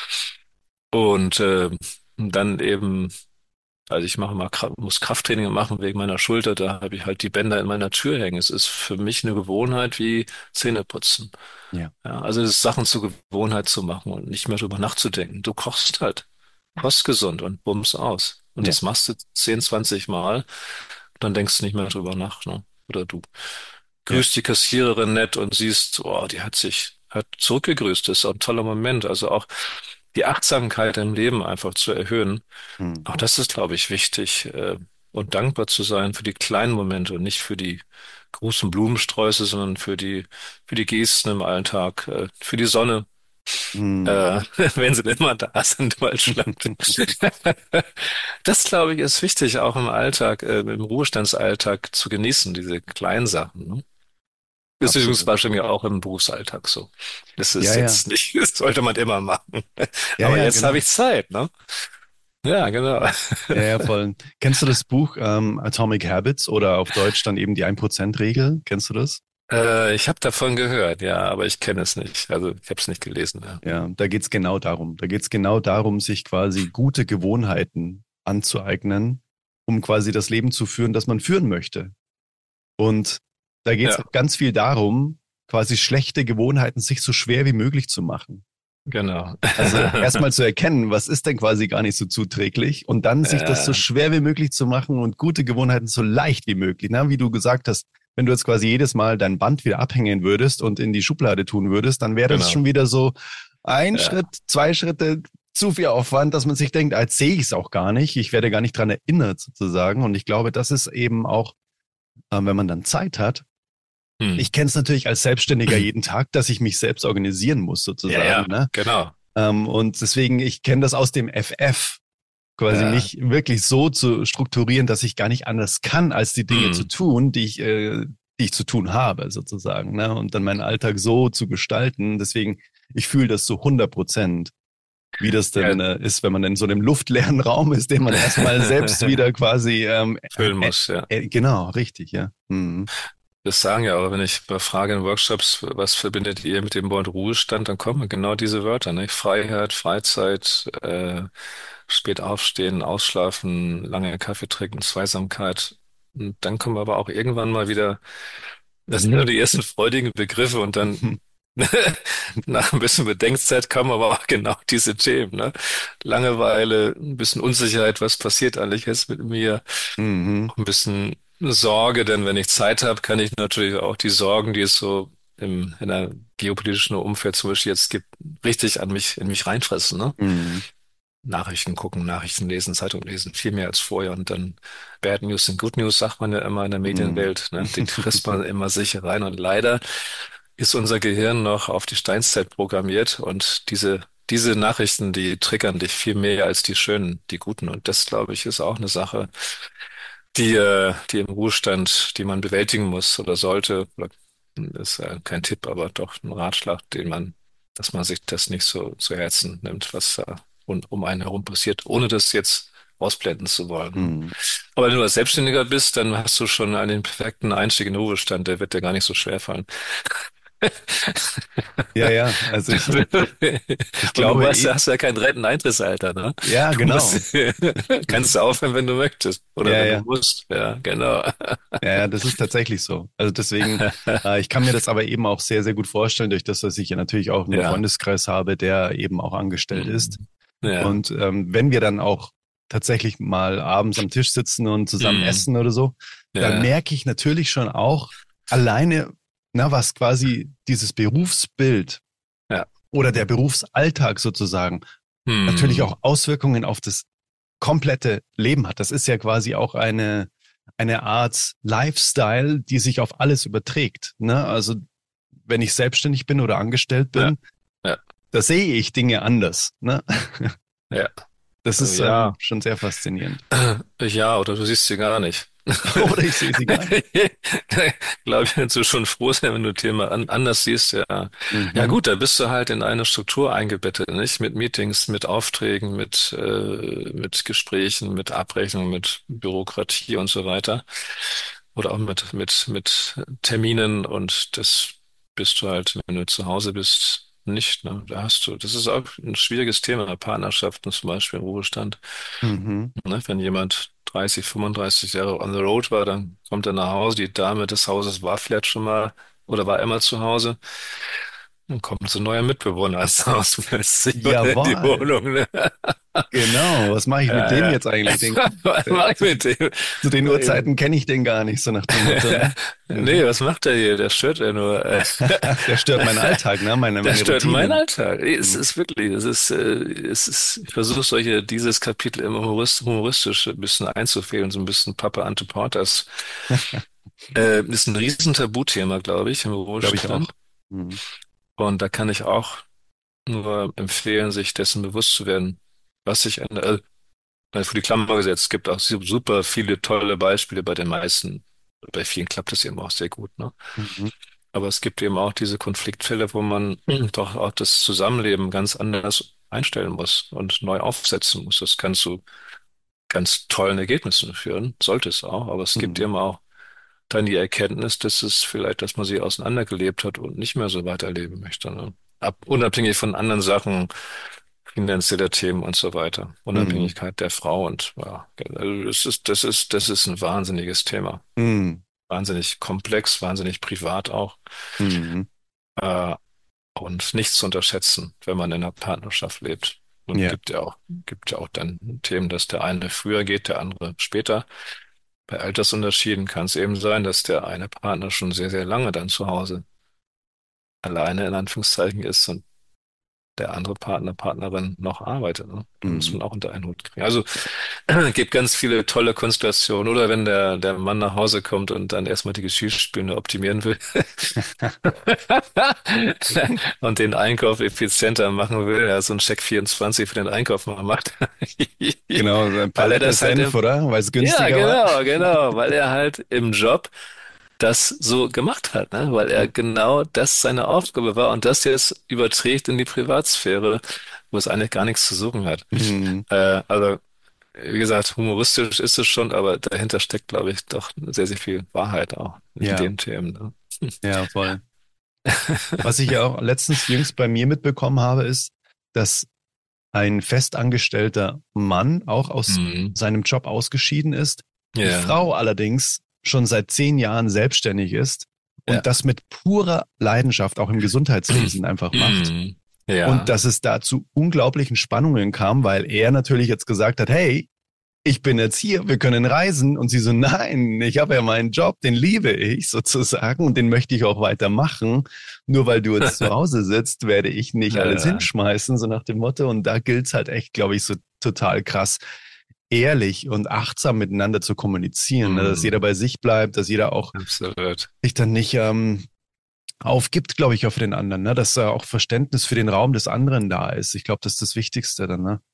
Und äh, dann eben, also ich mache mal, Kra- muss Krafttraining machen wegen meiner Schulter, da habe ich halt die Bänder in meiner Tür hängen. Es ist für mich eine Gewohnheit wie Zähneputzen. Ja, Ja, also das Sachen zur Gewohnheit zu machen und nicht mehr drüber nachzudenken. Du kochst halt. Kost gesund und bums aus. Und ja, das machst du zehn, zwanzig Mal, dann denkst du nicht mehr drüber nach, ne? Oder du ja. grüßt die Kassiererin nett und siehst, oh, die hat sich hat zurückgegrüßt. Das ist auch ein toller Moment. Also auch die Achtsamkeit im Leben einfach zu erhöhen. Hm. Auch das ist, glaube ich, wichtig, äh, und dankbar zu sein für die kleinen Momente und nicht für die großen Blumensträuße, sondern für die, für die Gesten im Alltag, äh, für die Sonne, Hm. äh, wenn sie denn mal da sind in Deutschland. Das, glaube ich, ist wichtig, auch im Alltag, äh, im Ruhestandsalltag zu genießen, diese kleinen Sachen. Ne? Das ist übrigens Absolut. wahrscheinlich auch im Berufsalltag so. Das Ja, ist ja. jetzt nicht, das sollte man immer machen. Ja, Aber ja, jetzt habe genau. ich Zeit, ne? Ja, genau. Ja, ja, voll. Kennst du das Buch ähm, Atomic Habits oder auf Deutsch dann eben die ein Prozent Regel? Kennst du das? Äh, ich habe davon gehört, ja, aber ich kenne es nicht. Also ich habe es nicht gelesen. Ja. Ja, da geht's genau darum. Da geht's genau darum, sich quasi gute Gewohnheiten anzueignen, um quasi das Leben zu führen, das man führen möchte. Und da geht's Ja, auch ganz viel darum, quasi schlechte Gewohnheiten sich so schwer wie möglich zu machen. genau. Also erstmal zu erkennen, was ist denn quasi gar nicht so zuträglich und dann sich das so Ja, schwer wie möglich zu machen und gute Gewohnheiten so leicht wie möglich. Na, wie du gesagt hast, wenn du jetzt quasi jedes Mal dein Band wieder abhängen würdest und in die Schublade tun würdest, dann wäre das genau. schon wieder so ein Ja, Schritt, zwei Schritte zu viel Aufwand, dass man sich denkt, ah, jetzt sehe ich es auch gar nicht. Ich werde gar nicht dran erinnert sozusagen. Und ich glaube, das ist eben auch, äh, wenn man dann Zeit hat. hm. Ich kenne es natürlich als Selbstständiger jeden Tag, dass ich mich selbst organisieren muss Ja, sozusagen. ja, Ne? genau. Ähm, und deswegen, ich kenne das aus dem F F, quasi Ja, mich wirklich so zu strukturieren, dass ich gar nicht anders kann, als die Dinge zu hm. tun, die ich, äh, die ich zu tun habe, sozusagen. Ne? Und dann meinen Alltag so zu gestalten. Deswegen, ich fühle das so hundert Prozent, wie das Ja. denn äh, ist, wenn man in so einem luftleeren Raum ist, den man erstmal selbst wieder quasi, ähm, Füllen äh, muss, ja. äh, genau, richtig, ja. Mhm. Das sagen ja aber, wenn ich bei Frage in Workshops, was verbindet ihr mit dem Wort Ruhestand, dann kommen genau diese Wörter, ne? Freiheit, Freizeit, äh, spät aufstehen, ausschlafen, lange Kaffee trinken, Zweisamkeit. Und dann kommen aber auch irgendwann mal wieder, das sind nur die ersten freudigen Begriffe und dann nach ein bisschen Bedenkzeit kommen aber auch genau diese Themen, ne? Langeweile, ein bisschen Unsicherheit, was passiert eigentlich jetzt mit mir? Mhm. Auch ein bisschen Sorge, denn wenn ich Zeit habe, kann ich natürlich auch die Sorgen, die es so im, in der geopolitischen Umfeld zum Beispiel jetzt gibt, richtig an mich, in mich reinfressen, ne? Mhm. Nachrichten gucken, Nachrichten lesen, Zeitung lesen, viel mehr als vorher. Und dann Bad News und Good News, sagt man ja immer in der Mhm. Medienwelt, ne? Die frisst man immer sicher rein. Und leider ist unser Gehirn noch auf die Steinzeit programmiert und diese, diese Nachrichten, die triggern dich viel mehr als die schönen, die guten. Und das, glaube ich, ist auch eine Sache, die, äh, die im Ruhestand, die man bewältigen muss oder sollte. Oder, ist äh, kein Tipp, aber doch ein Ratschlag, den man, dass man sich das nicht so zu Herzen nimmt, was da rund um einen herum passiert, ohne das jetzt ausblenden zu wollen. Ne? Mhm. Aber wenn du als Selbstständiger bist, dann hast du schon einen perfekten Einstieg in den Ruhestand, der wird dir gar nicht so schwer fallen. Ja, ja, also ich, ich Und du glaube weißt, eh, du hast ja kein Renteneintrittsalter, ne? ja, Du genau. musst, kannst du aufhören, wenn du möchtest oder Ja, wenn du ja. musst. Ja, genau. Ja, ja, das ist tatsächlich so. Also deswegen, äh, ich kann mir das aber eben auch sehr, sehr gut vorstellen, durch das, dass ich ja natürlich auch einen Ja. Freundeskreis habe, der eben auch angestellt ist. Mhm. Ja. Und ähm, wenn wir dann auch tatsächlich mal abends am Tisch sitzen und zusammen Mhm. essen oder so, dann Ja. merke ich natürlich schon auch alleine, na, was quasi dieses Berufsbild Ja. oder der Berufsalltag sozusagen natürlich Mhm. auch Auswirkungen auf das komplette Leben hat. Das ist ja quasi auch eine, eine Art Lifestyle, die sich auf alles überträgt. Ne? Also wenn ich selbstständig bin oder angestellt Ja. bin, Ja. da sehe ich Dinge anders. Ne? Ja. Das ist ähm, Ja. schon sehr faszinierend. Ja, oder du siehst sie gar nicht. Oder ich sehe sie gar nicht. Glaube ich, kannst du schon froh sein, wenn du Thema an, anders siehst, ja. Ja Mhm. gut, da bist du halt in eine Struktur eingebettet, nicht? Mit Meetings, mit Aufträgen, mit, äh, mit Gesprächen, mit Abrechnung, mit Bürokratie und so weiter. Oder auch mit, mit, mit Terminen und das bist du halt, wenn du zu Hause bist, nicht, ne? Da hast du, das ist auch ein schwieriges Thema, Partnerschaften zum Beispiel im Ruhestand. Mhm. Ne, wenn jemand dreißig, fünfunddreißig Jahre on the road war, dann kommt er nach Hause, die Dame des Hauses war vielleicht schon mal oder war immer zu Hause. dann kommt so ein neuer Mitbewohner ins Haus plötzlich oder in die Jawohl, Wohnung. Ne? genau. Was mache ich mit Ja, dem ja. jetzt eigentlich? Den, Was der, mach ich zu, mit dem? zu den Nein. Uhrzeiten kenne ich den gar nicht, so nach dem Motto, ne? Nee, Mhm. was macht der hier? Der stört ja nur. Äh, Der stört meinen Alltag, ne? Meine, Der meine stört meinen Routinen. Alltag. Es Mhm. ist wirklich, es ist, äh, es ist, ich versuche solche, dieses Kapitel immer humorist, humoristisch ein bisschen einzufädeln, so ein bisschen Papa Ante Porters. Äh, ist ein riesen Tabuthema, glaube ich, im Glaube ich auch. Ruhestand. Mhm. Und da kann ich auch nur empfehlen, sich dessen bewusst zu werden, was sich ändert. Äh, für die Klammer gesetzt, es gibt auch su- super viele tolle Beispiele bei den meisten. Bei vielen klappt es eben auch sehr gut, ne? Mhm. Aber es gibt eben auch diese Konfliktfälle, wo man doch auch das Zusammenleben ganz anders einstellen muss und neu aufsetzen muss. Das kann zu ganz tollen Ergebnissen führen, sollte es auch, aber es gibt Mhm. eben auch dann die Erkenntnis, dass es vielleicht, dass man sie auseinandergelebt hat und nicht mehr so weiterleben möchte. Ne? Ab, unabhängig von anderen Sachen, finanzielle Themen und so weiter. Mhm. Unabhängigkeit der Frau und ja, also das ist, das ist, das ist ein wahnsinniges Thema. Mhm. Wahnsinnig komplex, wahnsinnig privat auch. Mhm. Äh, und nichts zu unterschätzen, wenn man in einer Partnerschaft lebt. Und Ja. gibt ja auch, gibt ja auch dann Themen, dass der eine früher geht, der andere später. Bei Altersunterschieden kann es eben sein, dass der eine Partner schon sehr, sehr lange dann zu Hause alleine in Anführungszeichen ist und der andere Partner, Partnerin noch arbeitet. Ne? Da muss Mhm. man auch unter einen Hut kriegen. Also gibt ganz viele tolle Konstellationen. Oder wenn der, der Mann nach Hause kommt und dann erstmal die Geschirrspüle optimieren will und den Einkauf effizienter machen will, ja, so ein Check vierundzwanzig für den Einkauf mal macht. Genau, so eine Weil er Palette das halt Senf, im, oder? Weil es ja, günstiger war. genau, genau, weil er halt im Job das so gemacht hat, ne? Weil er genau das seine Aufgabe war und das jetzt überträgt in die Privatsphäre, wo es eigentlich gar nichts zu suchen hat. Mhm. Äh, also, wie gesagt, humoristisch ist es schon, aber dahinter steckt, glaube ich, doch sehr, sehr viel Wahrheit auch in Ja, den Themen. Ne? ja, voll. Was ich ja auch letztens jüngst bei mir mitbekommen habe, ist, dass ein festangestellter Mann auch aus Mhm. seinem Job ausgeschieden ist, die Ja, Frau allerdings schon seit zehn Jahren selbstständig ist und ja. das mit purer Leidenschaft auch im Gesundheitswesen einfach macht. Mhm. Und Ja. dass es da zu unglaublichen Spannungen kam, weil er natürlich jetzt gesagt hat, hey, ich bin jetzt hier, wir können reisen. Und sie so, nein, ich habe ja meinen Job, den liebe ich sozusagen und den möchte ich auch weitermachen. Nur weil du jetzt zu Hause sitzt, werde ich nicht alles Ja. hinschmeißen, so nach dem Motto. Und da gilt es halt echt, glaube ich, so total krass, ehrlich und achtsam miteinander zu kommunizieren, ne? Dass jeder Mhm. bei sich bleibt, dass jeder auch Absolut. sich dann nicht ähm, aufgibt, glaube ich, auf den anderen, ne? Dass da auch Verständnis für den Raum des anderen da ist. Ich glaube, das ist das Wichtigste dann, ne?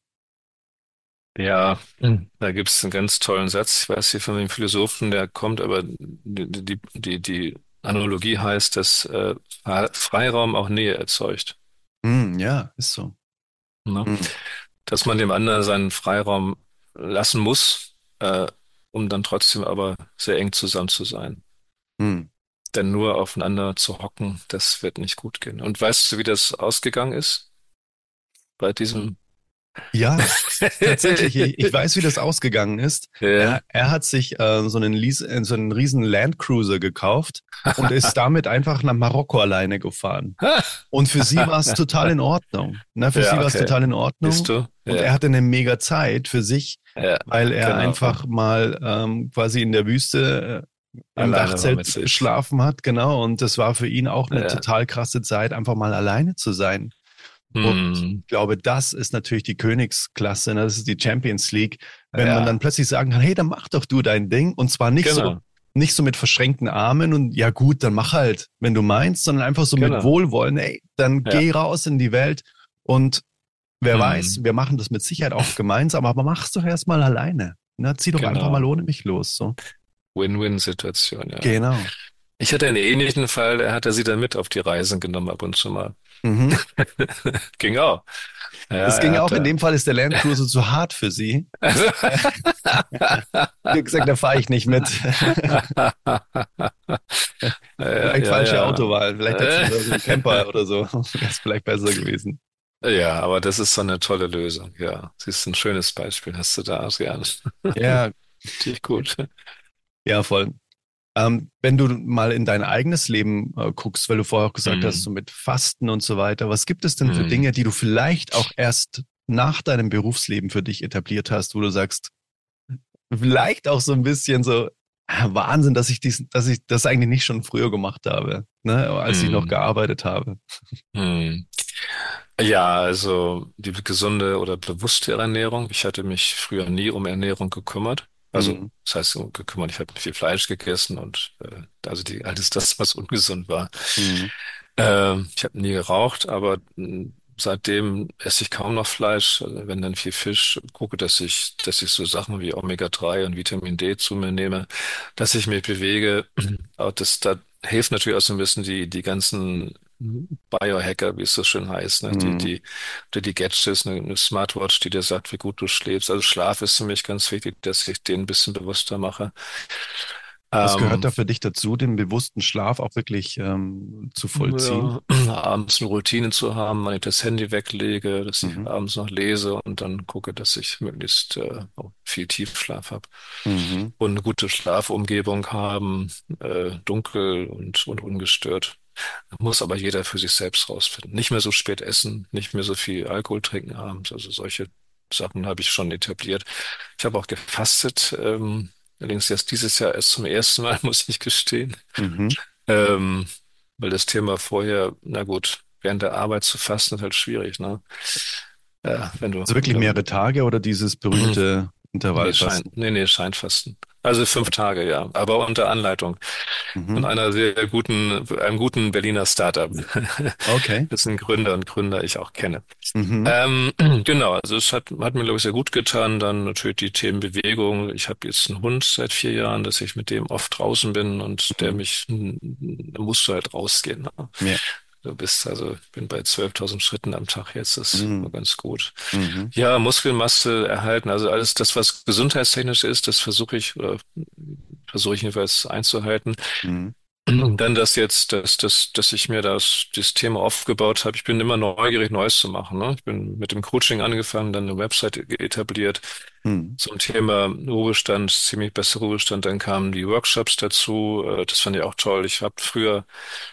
Ja, da gibt es einen ganz tollen Satz, ich weiß nicht von dem Philosophen, der kommt, aber die, die, die, die Analogie heißt, dass äh, Freiraum auch Nähe erzeugt. Mm, ja, ist so. Ne? Mm, Dass man dem anderen seinen Freiraum lassen muss, äh, um dann trotzdem aber sehr eng zusammen zu sein. mm. Denn nur aufeinander zu hocken, das wird nicht gut gehen. Und weißt du, wie das ausgegangen ist bei diesem? Ja, tatsächlich. Ich, ich weiß, wie das ausgegangen ist. Er, Ja. er hat sich äh, so einen, Lies, äh, so einen riesen Landcruiser gekauft und ist damit einfach nach Marokko alleine gefahren. Und für sie war es total in Ordnung. Na, für sie Ja, war es okay. total in Siehst Ordnung. du? Und er Ja, hatte eine mega Zeit für sich, ja, weil er genau. einfach mal ähm, quasi in der Wüste äh, im Alleine war Dachzelt mit sich. geschlafen hat. Genau. Und das war für ihn auch eine Ja. total krasse Zeit, einfach mal alleine zu sein. Und Hm. ich glaube, das ist natürlich die Königsklasse, ne? Das ist die Champions League, wenn man dann Ja, plötzlich sagen kann, hey, dann mach doch du dein Ding und zwar nicht so, genau. nicht so mit verschränkten Armen und ja gut, dann mach halt, wenn du meinst, sondern einfach so mit Genau. Wohlwollen, hey, dann Ja. geh raus in die Welt und wer weiß, Hm. wir machen das mit Sicherheit auch gemeinsam, aber mach's doch erstmal alleine. Na, zieh doch einfach mal Genau. ohne mich los, so. Win-Win-Situation, ja. Genau. Ich hatte einen ähnlichen Fall, er hatte sie dann mit auf die Reisen genommen ab und zu mal. Mhm. Ging auch. Ja, Es er ging auch, in hatte. dem Fall ist der Landcruiser zu hart für sie. Also, Sie hat gesagt, da fahre ich nicht mit. ja, Vielleicht ja, falsche ja. Autowahl. Vielleicht hätte sie Äh, lieber so einen Camper oder so. Das ist vielleicht besser gewesen. Ja, aber das ist so eine tolle Lösung. Ja, sie ist ein schönes Beispiel, hast du da, Adrian. Ja, Richtig gut. ja, voll. Ähm, wenn du mal in dein eigenes Leben äh, guckst, weil du vorher auch gesagt hast, Hm, so mit Fasten und so weiter, was gibt es denn für hm. Dinge, die du vielleicht auch erst nach deinem Berufsleben für dich etabliert hast, wo du sagst, vielleicht auch so ein bisschen so, ah, Wahnsinn, dass ich dies, dass ich das eigentlich nicht schon früher gemacht habe, ne, als ich noch Hm, gearbeitet habe. hm. Ja, also die gesunde oder bewusste Ernährung. Ich hatte mich früher nie um Ernährung gekümmert. Also, Mhm. das heißt, so gekümmert, ich habe viel Fleisch gegessen und äh, also die, alles das, was ungesund war. Mhm. Ähm, ich habe nie geraucht, aber mh, seitdem esse ich kaum noch Fleisch. Also wenn dann viel Fisch, gucke, dass ich, dass ich so Sachen wie Omega drei und Vitamin D zu mir nehme, dass ich mich bewege. Auch das, da hilft natürlich auch so ein bisschen die, die ganzen Biohacker, wie es so schön heißt, ne? Die, Mhm. die, oder die Gadgets, eine, eine Smartwatch, die dir sagt, wie gut du schläfst. Also Schlaf ist für mich ganz wichtig, dass ich den ein bisschen bewusster mache. Was gehört Ähm, da für dich dazu, den bewussten Schlaf auch wirklich ähm, zu vollziehen? Ja, abends eine Routine zu haben, wenn ich das Handy weglege, dass ich Mhm. abends noch lese und dann gucke, dass ich möglichst äh, auch viel Tiefschlaf habe Mhm. und eine gute Schlafumgebung haben, äh, dunkel und, und ungestört. Muss aber jeder für sich selbst rausfinden. Nicht mehr so spät essen, nicht mehr so viel Alkohol trinken abends. Also solche Sachen habe ich schon etabliert. Ich habe auch gefastet, ähm, allerdings erst dieses Jahr erst zum ersten Mal, muss ich gestehen. Mhm. Ähm, weil das Thema vorher, na gut, während der Arbeit zu fasten ist halt schwierig, ne? Ja, wenn du Also wirklich unter, mehrere Tage oder dieses berühmte nee, Schein, Intervallfasten? nee, nee, Scheinfasten. Also fünf Tage, ja, aber unter Anleitung von Mhm. einer sehr guten, einem guten Berliner Startup, Okay. dessen Gründer und Gründer ich auch kenne. Mhm. Ähm, genau, also es hat, hat mir, glaube ich, sehr gut getan. Dann natürlich die Themen Bewegung. Ich habe jetzt einen Hund seit vier Jahren, dass ich mit dem oft draußen bin und der Mhm. mich, da musst du halt rausgehen. Ne? Ja. Du bist also, ich bin bei zwölftausend Schritten am Tag jetzt, das war Mhm. ganz gut. Mhm. Ja, Muskelmasse erhalten, also alles das, was gesundheitstechnisch ist, das versuche ich, oder versuche ich jedenfalls einzuhalten. Mhm. Und dann das jetzt, dass, dass, dass ich mir das, das Thema aufgebaut habe. Ich bin immer neugierig, Neues zu machen. Ne? Ich bin mit dem Coaching angefangen, dann eine Website etabliert Mhm. zum Thema Ruhestand, ziemlich besser Ruhestand. Dann kamen die Workshops dazu. Äh, Das fand ich auch toll. Ich habe früher,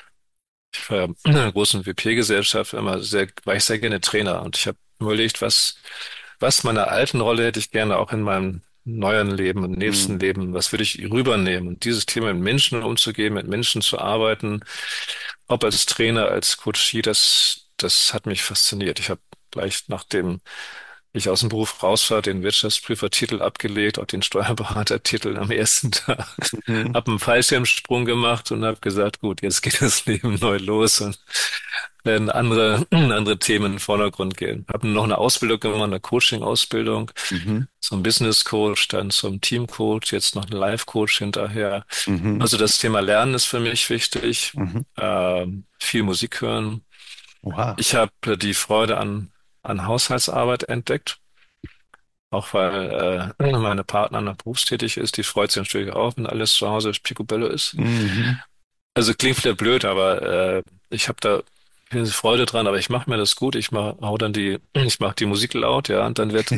ich war ja in einer großen W P-Gesellschaft, immer sehr, war ich sehr gerne Trainer. Und ich habe überlegt, was, was meiner alten Rolle hätte ich gerne auch in meinem neuen Leben und nächsten Mhm. Leben, was würde ich rübernehmen? Und dieses Thema mit Menschen umzugehen, mit Menschen zu arbeiten, ob als Trainer, als Coachie, das, das hat mich fasziniert. Ich habe gleich nachdem ich aus dem Beruf raus war, den Wirtschaftsprüfertitel abgelegt, auch den Steuerberatertitel am ersten Tag. Mhm. Habe einen Fallschirmsprung gemacht und habe gesagt, gut, jetzt geht das Leben neu los und werden andere, andere Themen in den Vordergrund gehen. Habe noch eine Ausbildung gemacht, eine Coaching-Ausbildung Mhm. zum Business Coach, dann zum Team Coach, jetzt noch ein Life Coach hinterher. Mhm. Also das Thema Lernen ist für mich wichtig. Mhm. Ähm, viel Musik hören. Oha. Ich habe die Freude an, an Haushaltsarbeit entdeckt. Auch weil äh, meine Partnerin noch berufstätig ist, die freut sich natürlich auch, wenn alles zu Hause picobello ist. Mhm. Also klingt wieder blöd, aber äh, ich habe da viel Freude dran, aber ich mache mir das gut. Ich mach, hau dann die, ich mache die Musik laut, ja, und dann wird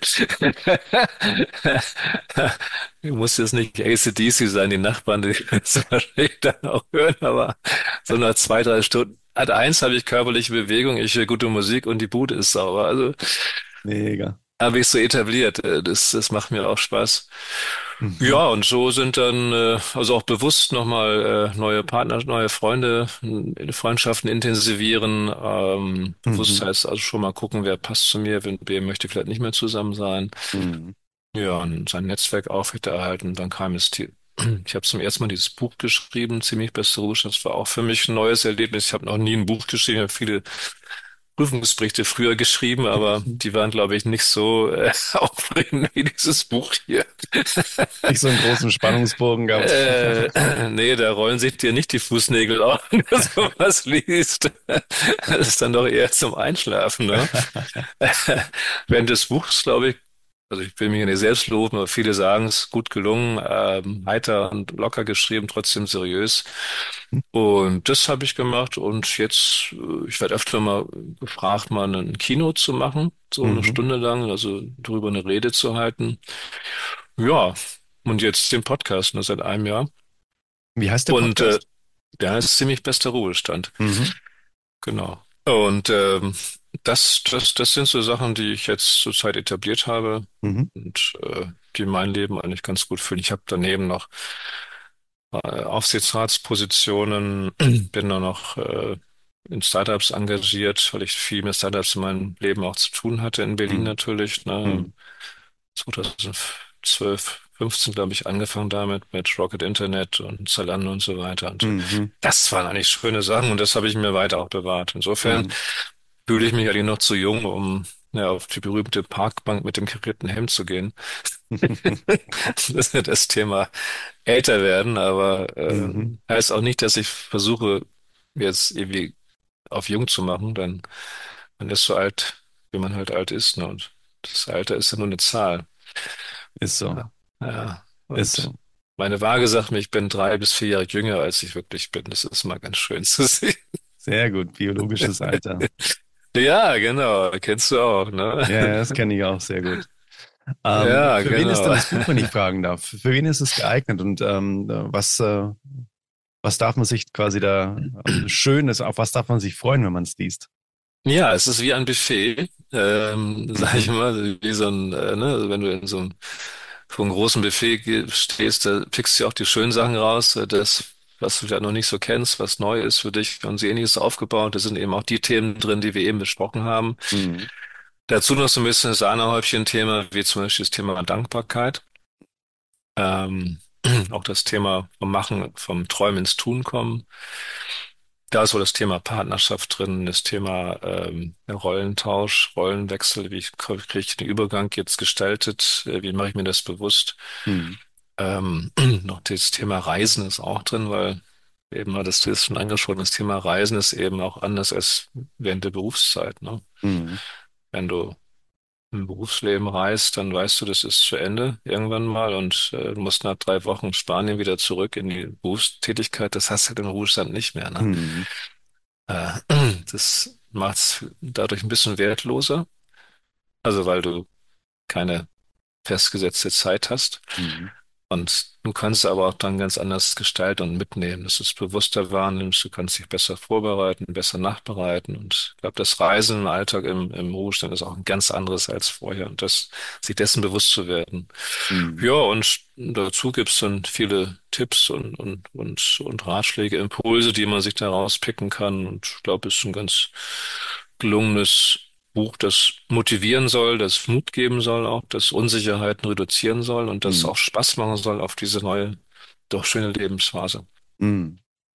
muss jetzt nicht A C D C sein, die Nachbarn, die das wahrscheinlich dann auch hören, aber so nach zwei, drei Stunden. Ad eins habe ich körperliche Bewegung, ich höre gute Musik und die Bude ist sauber. Also Mega. habe ich so etabliert. Äh, Das, das macht mir auch Spaß. Mhm. Ja, und so sind dann, äh, also auch bewusst nochmal äh, neue Partner, neue Freunde, äh, Freundschaften intensivieren. Ähm, bewusst Mhm. heißt also schon mal gucken, wer passt zu mir, wen- wer möchte vielleicht nicht mehr zusammen sein. Mhm. Ja, und sein Netzwerk aufrechterhalten. Dann kam es, die, ich habe zum ersten Mal dieses Buch geschrieben, ziemlich beste Ruhestand. Das war auch für mich ein neues Erlebnis. Ich habe noch nie ein Buch geschrieben, ich habe viele Prüfungsberichte früher geschrieben, aber Mhm. die waren, glaube ich, nicht so äh, aufregend wie dieses Buch hier. Nicht so einen großen Spannungsbogen gehabt. Äh, nee, da rollen sich dir nicht die Fußnägel auf, wenn du sowas liest. Das ist dann doch eher zum Einschlafen, ne? Während des Buchs, glaube ich, also ich will mich ja nicht selbst loben, aber viele sagen, es ist gut gelungen, ähm, heiter und locker geschrieben, trotzdem seriös. Und das habe ich gemacht und jetzt, äh, ich werde öfter mal gefragt, mal ein Kino zu machen, so eine Mhm. Stunde lang, also darüber eine Rede zu halten. Ja, und jetzt den Podcast, ne, seit einem Jahr. Wie heißt der Und äh, Podcast? ja, es ist ziemlich bester Ruhestand. Mhm. Genau. Und ähm, das, das, das sind so Sachen, die ich jetzt zurzeit etabliert habe Mhm. und äh, die mein Leben eigentlich ganz gut füllen. Ich habe daneben noch äh, Aufsichtsratspositionen, bin da noch äh, in Startups engagiert, weil ich viel mit Startups in meinem Leben auch zu tun hatte, in Berlin Mhm. natürlich. Ne? Mhm. zweitausendzwölf, fünfzehn, glaube ich, angefangen damit, mit Rocket Internet und Zalando und so weiter. Und Mhm. das waren eigentlich schöne Sachen und das habe ich mir weiter auch bewahrt. Insofern Mhm. fühle ich mich eigentlich noch zu jung, um ja, auf die berühmte Parkbank mit dem karierten Hemd zu gehen. Das ist ja das Thema älter werden, aber äh, Mhm. heißt auch nicht, dass ich versuche, jetzt irgendwie auf jung zu machen, denn man ist so alt, wie man halt alt ist, ne? Und das Alter ist ja nur eine Zahl. Ist so. Ja, ja. Ist Und so. meine Waage sagt mir, ich bin drei bis vier Jahre jünger, als ich wirklich bin. Das ist mal ganz schön zu sehen. Sehr gut. Biologisches Alter. Ja, genau. Kennst du auch, ne? Ja, ja, das kenne ich auch sehr gut. Ähm, Ja, für wen ist genau. denn das Buch, wenn ich fragen darf? Für wen ist es geeignet und ähm, was, äh, was darf man sich quasi da ähm, Schönes, auf was darf man sich freuen, wenn man es liest? Ja, es ist wie ein Buffet, ähm, sag ich Mhm. mal, wie so ein, äh, ne, also wenn du in so einem, vor einem großen Buffet ge- stehst, da pickst du auch die schönen Sachen raus, äh, das, was du vielleicht noch nicht so kennst, was neu ist für dich und so ähnliches aufgebaut. Da sind eben auch die Themen drin, die wir eben besprochen haben. Mhm. Dazu noch so ein bisschen Sahnehäubchen-Thema, wie zum Beispiel das Thema Dankbarkeit. Ähm, auch das Thema vom Machen, vom Träumen ins Tun kommen. Da ist so das Thema Partnerschaft drin, das Thema ähm, Rollentausch, Rollenwechsel, wie kriege ich den Übergang jetzt gestaltet, äh, wie mache ich mir das bewusst. Mhm. Ähm, noch das Thema Reisen ist auch drin, weil eben hattest du es schon angesprochen, das Thema Reisen ist eben auch anders als während der Berufszeit. Ne? Mhm. Wenn du im Berufsleben reist, dann weißt du, das ist zu Ende irgendwann mal und äh, du musst nach drei Wochen in Spanien wieder zurück in die Berufstätigkeit. Das hast du den Ruhestand nicht mehr. Ne? Mhm. Äh, das macht es dadurch ein bisschen wertloser, also weil du keine festgesetzte Zeit hast. Mhm. Und du kannst aber auch dann ganz anders gestalten und mitnehmen, dass du es bewusster wahrnimmst, du kannst dich besser vorbereiten, besser nachbereiten. Und ich glaube, das Reisen im Alltag im, im Ruhestand ist auch ein ganz anderes als vorher. Und das, sich dessen bewusst zu werden. Mhm. Ja, und dazu gibt's dann viele Tipps und, und, und, und Ratschläge, Impulse, die man sich da rauspicken kann. Und ich glaube, es ist ein ganz gelungenes Buch, das motivieren soll, das Mut geben soll, auch das Unsicherheiten reduzieren soll und das Mhm. auch Spaß machen soll auf diese neue, doch schöne Lebensphase. Mhm.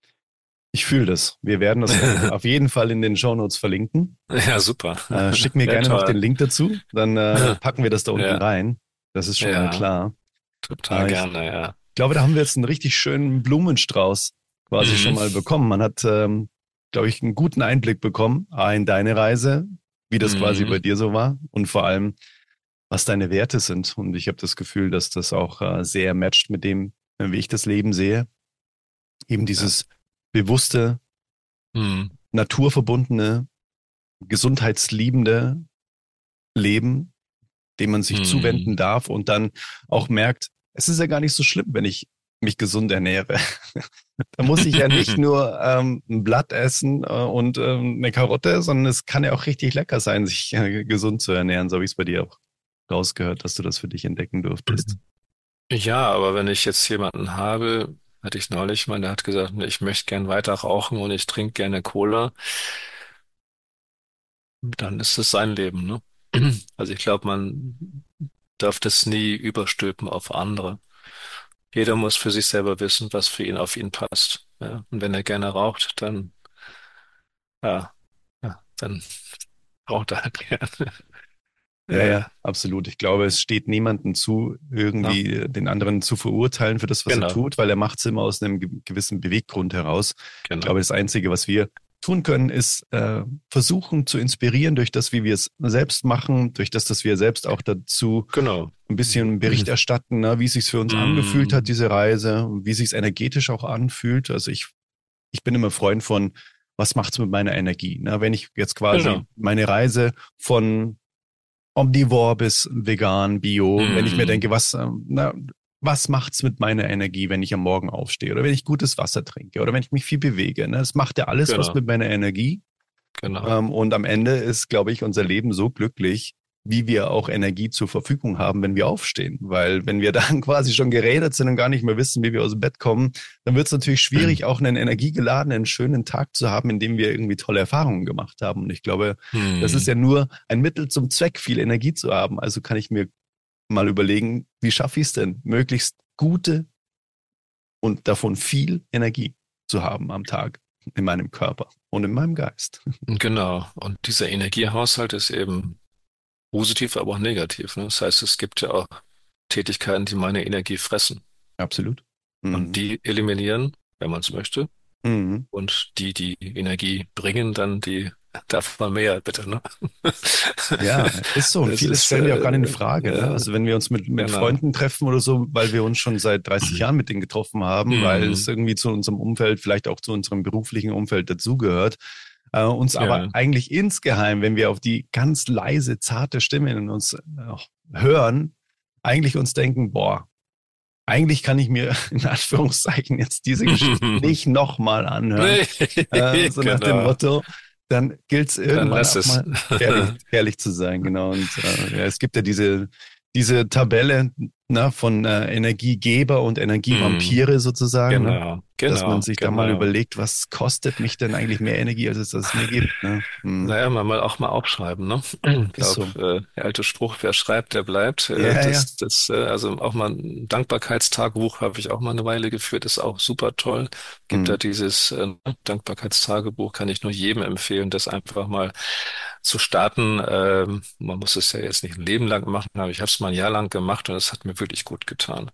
Ich fühle das. Wir werden das auf, auf jeden Fall in den Shownotes verlinken. Ja, super. Äh, schick mir Ja, gerne noch den toll. Link dazu, dann äh, packen wir das da unten Ja, rein. Das ist schon mal ja, klar. total Äh, ich gerne, ja. glaube, da haben wir jetzt einen richtig schönen Blumenstrauß quasi schon Mhm. mal bekommen. Man hat, ähm, glaube ich, einen guten Einblick bekommen A, in deine Reise, wie das quasi Mhm. bei dir so war und vor allem, was deine Werte sind. Und ich habe das Gefühl, dass das auch äh, sehr matcht mit dem, äh, wie ich das Leben sehe. Eben Ja. dieses bewusste, Mhm. naturverbundene, gesundheitsliebende Leben, dem man sich zuwenden Mhm. darf und dann auch merkt, es ist ja gar nicht so schlimm, wenn ich mich gesund ernähre. Da muss ich ja nicht nur ähm, ein Blatt essen äh, und ähm, eine Karotte, sondern es kann ja auch richtig lecker sein, sich äh, gesund zu ernähren, so wie es bei dir auch rausgehört, dass du das für dich entdecken durftest. Ja, aber wenn ich jetzt jemanden habe, hatte ich neulich mal, der hat gesagt, ich möchte gern weiter rauchen und ich trinke gerne Cola, dann ist es sein Leben, ne? Also ich glaube, man darf das nie überstülpen auf andere. Jeder muss für sich selber wissen, was für ihn auf ihn passt. Ja? Und wenn er gerne raucht, dann, ja, ja, dann raucht er halt gerne. Ja, Äh, ja, absolut. Ich glaube, es steht niemandem zu, na, irgendwie den anderen zu verurteilen für das, was er genau, tut, weil er macht es immer aus einem ge- gewissen Beweggrund heraus. Ich glaube, genau, das Einzige, was wir tun können, ist äh, versuchen zu inspirieren durch das, wie wir es selbst machen, durch das, dass wir selbst auch dazu genau. ein bisschen Bericht erstatten, ne, wie es sich für uns angefühlt hat, Mm, diese Reise, wie es sich energetisch auch anfühlt. Also ich, ich bin immer Freund von, was macht's mit meiner Energie? Ne? Wenn ich jetzt quasi genau. meine Reise von Omnivore bis vegan, Bio, wenn ich mir Mm, denke, was, ähm, na, was macht's mit meiner Energie, wenn ich am Morgen aufstehe oder wenn ich gutes Wasser trinke oder wenn ich mich viel bewege. Ne? Das macht ja alles was Genau, mit meiner Energie. genau. Ähm, und am Ende ist, glaube ich, unser Leben so glücklich, wie wir auch Energie zur Verfügung haben, wenn wir aufstehen. Weil wenn wir dann quasi schon gerädert sind und gar nicht mehr wissen, wie wir aus dem Bett kommen, dann wird es natürlich schwierig, auch einen energiegeladenen, schönen Tag zu haben, in dem wir irgendwie tolle Erfahrungen gemacht haben. Und ich glaube, das ist Hm. ja nur ein Mittel zum Zweck, viel Energie zu haben. Also kann ich mir mal überlegen, wie schaffe ich es denn, möglichst gute und davon viel Energie zu haben am Tag in meinem Körper und in meinem Geist. Genau. Und dieser Energiehaushalt ist eben positiv, aber auch negativ. Ne? Das heißt, es gibt ja auch Tätigkeiten, die meine Energie fressen. Absolut. Und Mhm. die eliminieren, wenn man es möchte. Mhm. Und die, die Energie bringen, dann die darf man mehr, bitte, ne? Ja, ist so. Und Das vieles ist, stellen wir auch gar nicht in äh, Frage. Ne? ja, Also wenn wir uns mit, mit genau. Freunden treffen oder so, weil wir uns schon seit dreißig Jahren mit denen getroffen haben, weil es Hm. irgendwie zu unserem Umfeld, vielleicht auch zu unserem beruflichen Umfeld dazugehört, äh, uns aber Ja. eigentlich insgeheim, wenn wir auf die ganz leise, zarte Stimme in uns äh, hören, eigentlich uns denken, boah, eigentlich kann ich mir in Anführungszeichen jetzt diese Geschichte nicht nochmal anhören. Nee, Äh, so nach dem genau. Motto, dann gilt es Dann irgendwann lass auch es. mal ehrlich, ehrlich zu sein, genau. Und äh, ja, es gibt ja diese, diese Tabelle ne, von äh, Energiegeber und Hm. Energievampire sozusagen, ne? Genau, Dass man genau, sich da mal genau. überlegt, was kostet mich denn eigentlich mehr Energie, als es das mir gibt. Ne? Hm. Naja, mal, mal auch mal aufschreiben, ne? Ich Ist glaube, so. äh, der alte Spruch, wer schreibt, der bleibt. Äh, Ja, ja. das, das, äh, also auch mal ein Dankbarkeitstagebuch habe ich auch mal eine Weile geführt, ist auch super toll. Gibt Hm. da dieses äh, Dankbarkeitstagebuch, kann ich nur jedem empfehlen, das einfach mal zu starten. Ähm, man muss es ja jetzt nicht ein Leben lang machen, aber ich habe es mal ein Jahr lang gemacht und es hat mir wirklich gut getan.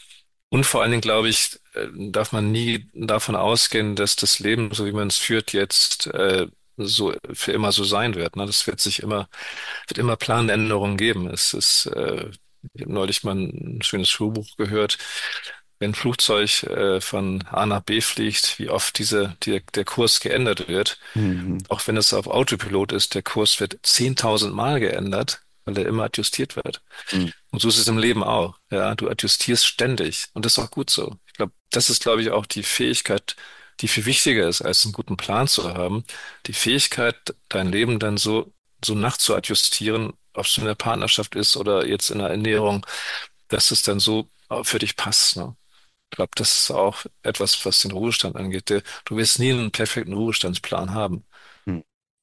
Und vor allen Dingen, glaube ich, äh, darf man nie davon ausgehen, dass das Leben, so wie man es führt, jetzt äh, so für immer so sein wird. Ne? Das wird sich immer, wird immer Planänderungen geben. Es ist, äh, ich habe neulich mal ein schönes Schulbuch gehört. Wenn ein Flugzeug äh, von A nach B fliegt, wie oft diese, die, der Kurs geändert wird. Mhm. Auch wenn es auf Autopilot ist, der Kurs wird zehntausend Mal geändert, weil er immer adjustiert wird. Mhm. Und so ist es im Leben auch. Ja, du adjustierst ständig. Und das ist auch gut so. Ich glaube, das ist, glaube ich, auch die Fähigkeit, die viel wichtiger ist, als einen guten Plan zu haben. Die Fähigkeit, dein Leben dann so, so nachzuadjustieren, ob es in der Partnerschaft ist oder jetzt in der Ernährung, dass es dann so für dich passt. Ne? Ich glaube, das ist auch etwas, was den Ruhestand angeht. Der- Du wirst nie einen perfekten Ruhestandsplan haben. Mhm.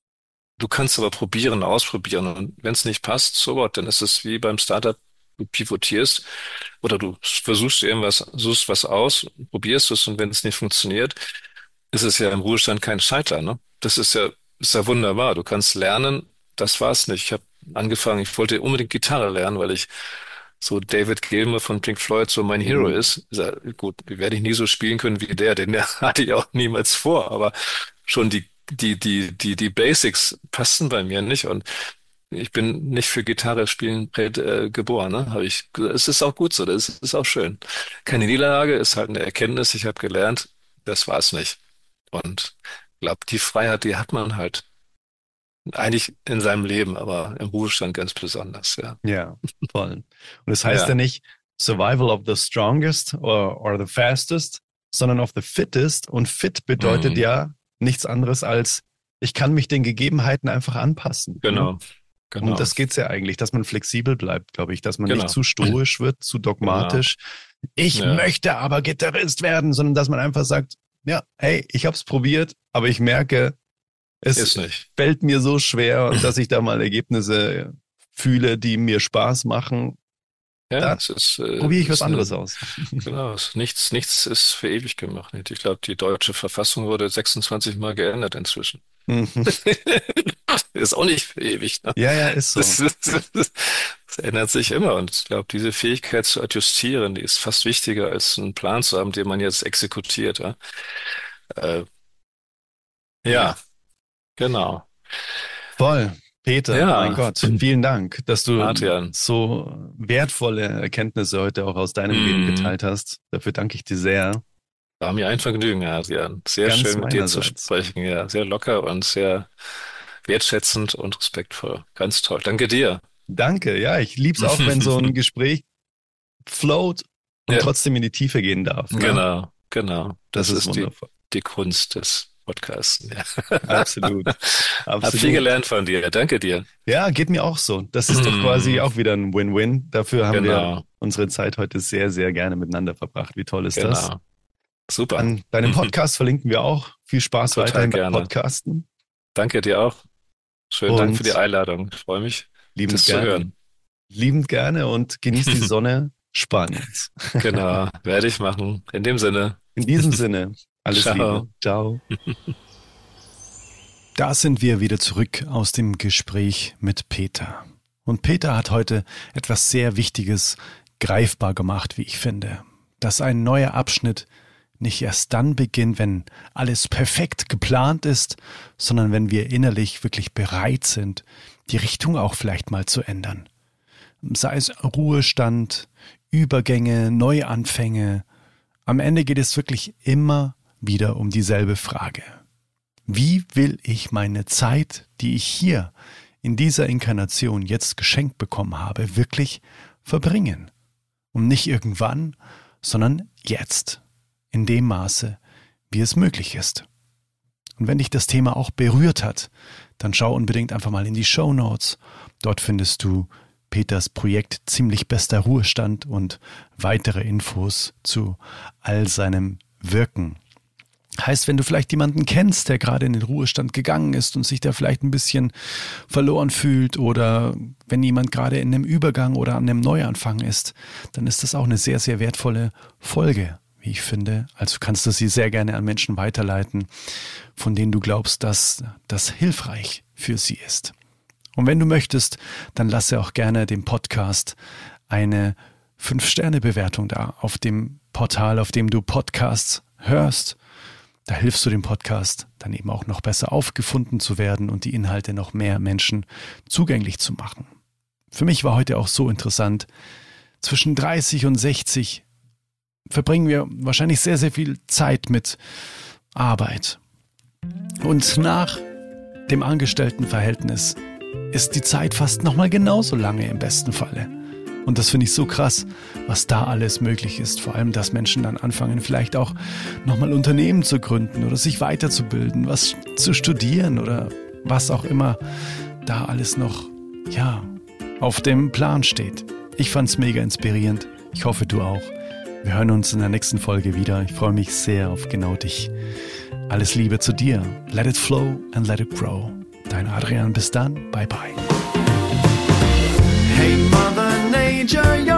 Du kannst aber probieren, ausprobieren. Und wenn es nicht passt, so what, dann ist es wie beim Startup, du pivotierst oder du versuchst irgendwas, suchst was aus, probierst es und wenn es nicht funktioniert, ist es ja im Ruhestand kein Scheitern, ne? Das ist ja, ist ja wunderbar. Du kannst lernen, das war's nicht. Ich habe angefangen, ich wollte unbedingt Gitarre lernen, weil ich so David Gilmour von Pink Floyd so mein Hero Mhm. ist. Ist ja, gut, werde ich nie so spielen können wie der, den der hatte ich auch niemals vor, aber schon die, die, die, die, die Basics passten bei mir nicht und ich bin nicht für Gitarre spielen äh, geboren, ne? Habe ich, es ist auch gut so, das ist auch schön. Keine Niederlage, ist halt eine Erkenntnis, ich habe gelernt, das war's nicht. Und ich glaube, die Freiheit, die hat man halt eigentlich in seinem Leben, aber im Ruhestand ganz besonders, ja. Ja, voll. Und das heißt ja Ja. nicht Survival of the strongest or, or the fastest, sondern of the fittest. Und fit bedeutet Mhm. ja nichts anderes als, ich kann mich den Gegebenheiten einfach anpassen. Ne? Genau, Um genau, das geht's ja eigentlich, dass man flexibel bleibt, glaube ich, dass man nicht genau, zu stoisch wird, zu genau. dogmatisch. Ich Ja, möchte aber Gitarrist werden, sondern dass man einfach sagt, ja, hey, ich habe es probiert, aber ich merke, es ist nicht. fällt mir so schwer, dass ich da mal Ergebnisse fühle, die mir Spaß machen. Ja, Da es ist, äh, probiere ich was ist anderes eine, aus. genau, es, nichts, nichts ist für ewig gemacht. Nicht? Ich glaube, die deutsche Verfassung wurde sechsundzwanzig Mal geändert inzwischen. Mhm. Ist auch nicht für ewig. Ne? Ja, ja, ist so. Das, das, das, das ändert sich immer. Und ich glaube, diese Fähigkeit zu adjustieren, die ist fast wichtiger als einen Plan zu haben, den man jetzt exekutiert. Ja, äh, Ja. ja, genau. Voll. Peter, mein Ja, Gott, vielen Dank, dass du Adrian, so wertvolle Erkenntnisse heute auch aus deinem Leben mm, geteilt hast. Dafür danke ich dir sehr. war mir ein Vergnügen, Adrian. Sehr Ganz schön mit dir zu meinerseits. sprechen. Ja, sehr locker und sehr wertschätzend und respektvoll. Ganz toll. Danke dir. Danke. Ja, ich lieb's auch, wenn so ein Gespräch float und Ja. trotzdem in die Tiefe gehen darf. Ne? Genau, genau. Das, Das, ist ist die, wundervoll. die Kunst des Podcasts. Ja. Absolut. Hab viel Absolut. gelernt von dir. Danke dir. Ja, geht mir auch so. Das ist doch quasi Mm, auch wieder ein Win-Win. Dafür haben wir Genau, unsere Zeit heute sehr, sehr gerne miteinander verbracht. Wie toll ist das? genau. Super. An deinem Podcast verlinken wir auch. Viel Spaß Total weiterhin beim gerne. Podcasten. Danke dir auch. Schönen Dank für die Und Einladung. Ich freue mich, liebend das zu gerne. hören. Liebend gerne und genieß die Sonne Spaniens. Genau, werde ich machen. In dem Sinne, In diesem Sinne, alles ciao. Liebe. Ciao. Da sind wir wieder zurück aus dem Gespräch mit Peter. Und Peter hat heute etwas sehr Wichtiges greifbar gemacht, wie ich finde. Dass ein neuer Abschnitt nicht erst dann beginnt, wenn alles perfekt geplant ist, sondern wenn wir innerlich wirklich bereit sind, die Richtung auch vielleicht mal zu ändern. Sei es Ruhestand, Übergänge, Neuanfänge. Am Ende geht es wirklich immer wieder um dieselbe Frage. Wie will ich meine Zeit, die ich hier in dieser Inkarnation jetzt geschenkt bekommen habe, wirklich verbringen? Und nicht irgendwann, sondern jetzt, in dem Maße, wie es möglich ist. Und wenn dich das Thema auch berührt hat, dann schau unbedingt einfach mal in die Shownotes. Dort findest du Peters Projekt Ziemlich bester Ruhestand und weitere Infos zu all seinem Wirken. Heißt, wenn du vielleicht jemanden kennst, der gerade in den Ruhestand gegangen ist und sich da vielleicht ein bisschen verloren fühlt oder wenn jemand gerade in einem Übergang oder an einem Neuanfang ist, dann ist das auch eine sehr, sehr wertvolle Folge, wie ich finde. Also kannst du sie sehr gerne an Menschen weiterleiten, von denen du glaubst, dass das hilfreich für sie ist. Und wenn du möchtest, dann lasse auch gerne dem Podcast eine fünf Sterne Bewertung da auf dem Portal, auf dem du Podcasts hörst. Da hilfst du dem Podcast dann eben auch noch besser aufgefunden zu werden und die Inhalte noch mehr Menschen zugänglich zu machen. Für mich war heute auch so interessant, zwischen dreißig und sechzig verbringen wir wahrscheinlich sehr, sehr viel Zeit mit Arbeit. Und nach dem Angestelltenverhältnis ist die Zeit fast nochmal genauso lange im besten Falle. Und das finde ich so krass, was da alles möglich ist. Vor allem, dass Menschen dann anfangen, vielleicht auch nochmal Unternehmen zu gründen oder sich weiterzubilden, was zu studieren oder was auch immer da alles noch, ja, auf dem Plan steht. Ich fand's mega inspirierend. Ich hoffe, du auch. Wir hören uns in der nächsten Folge wieder. Ich freue mich sehr auf genau dich. Alles Liebe zu dir. Let it flow and let it grow. Dein Adrian, bis dann. Bye bye. Hey, Mother Nature, you're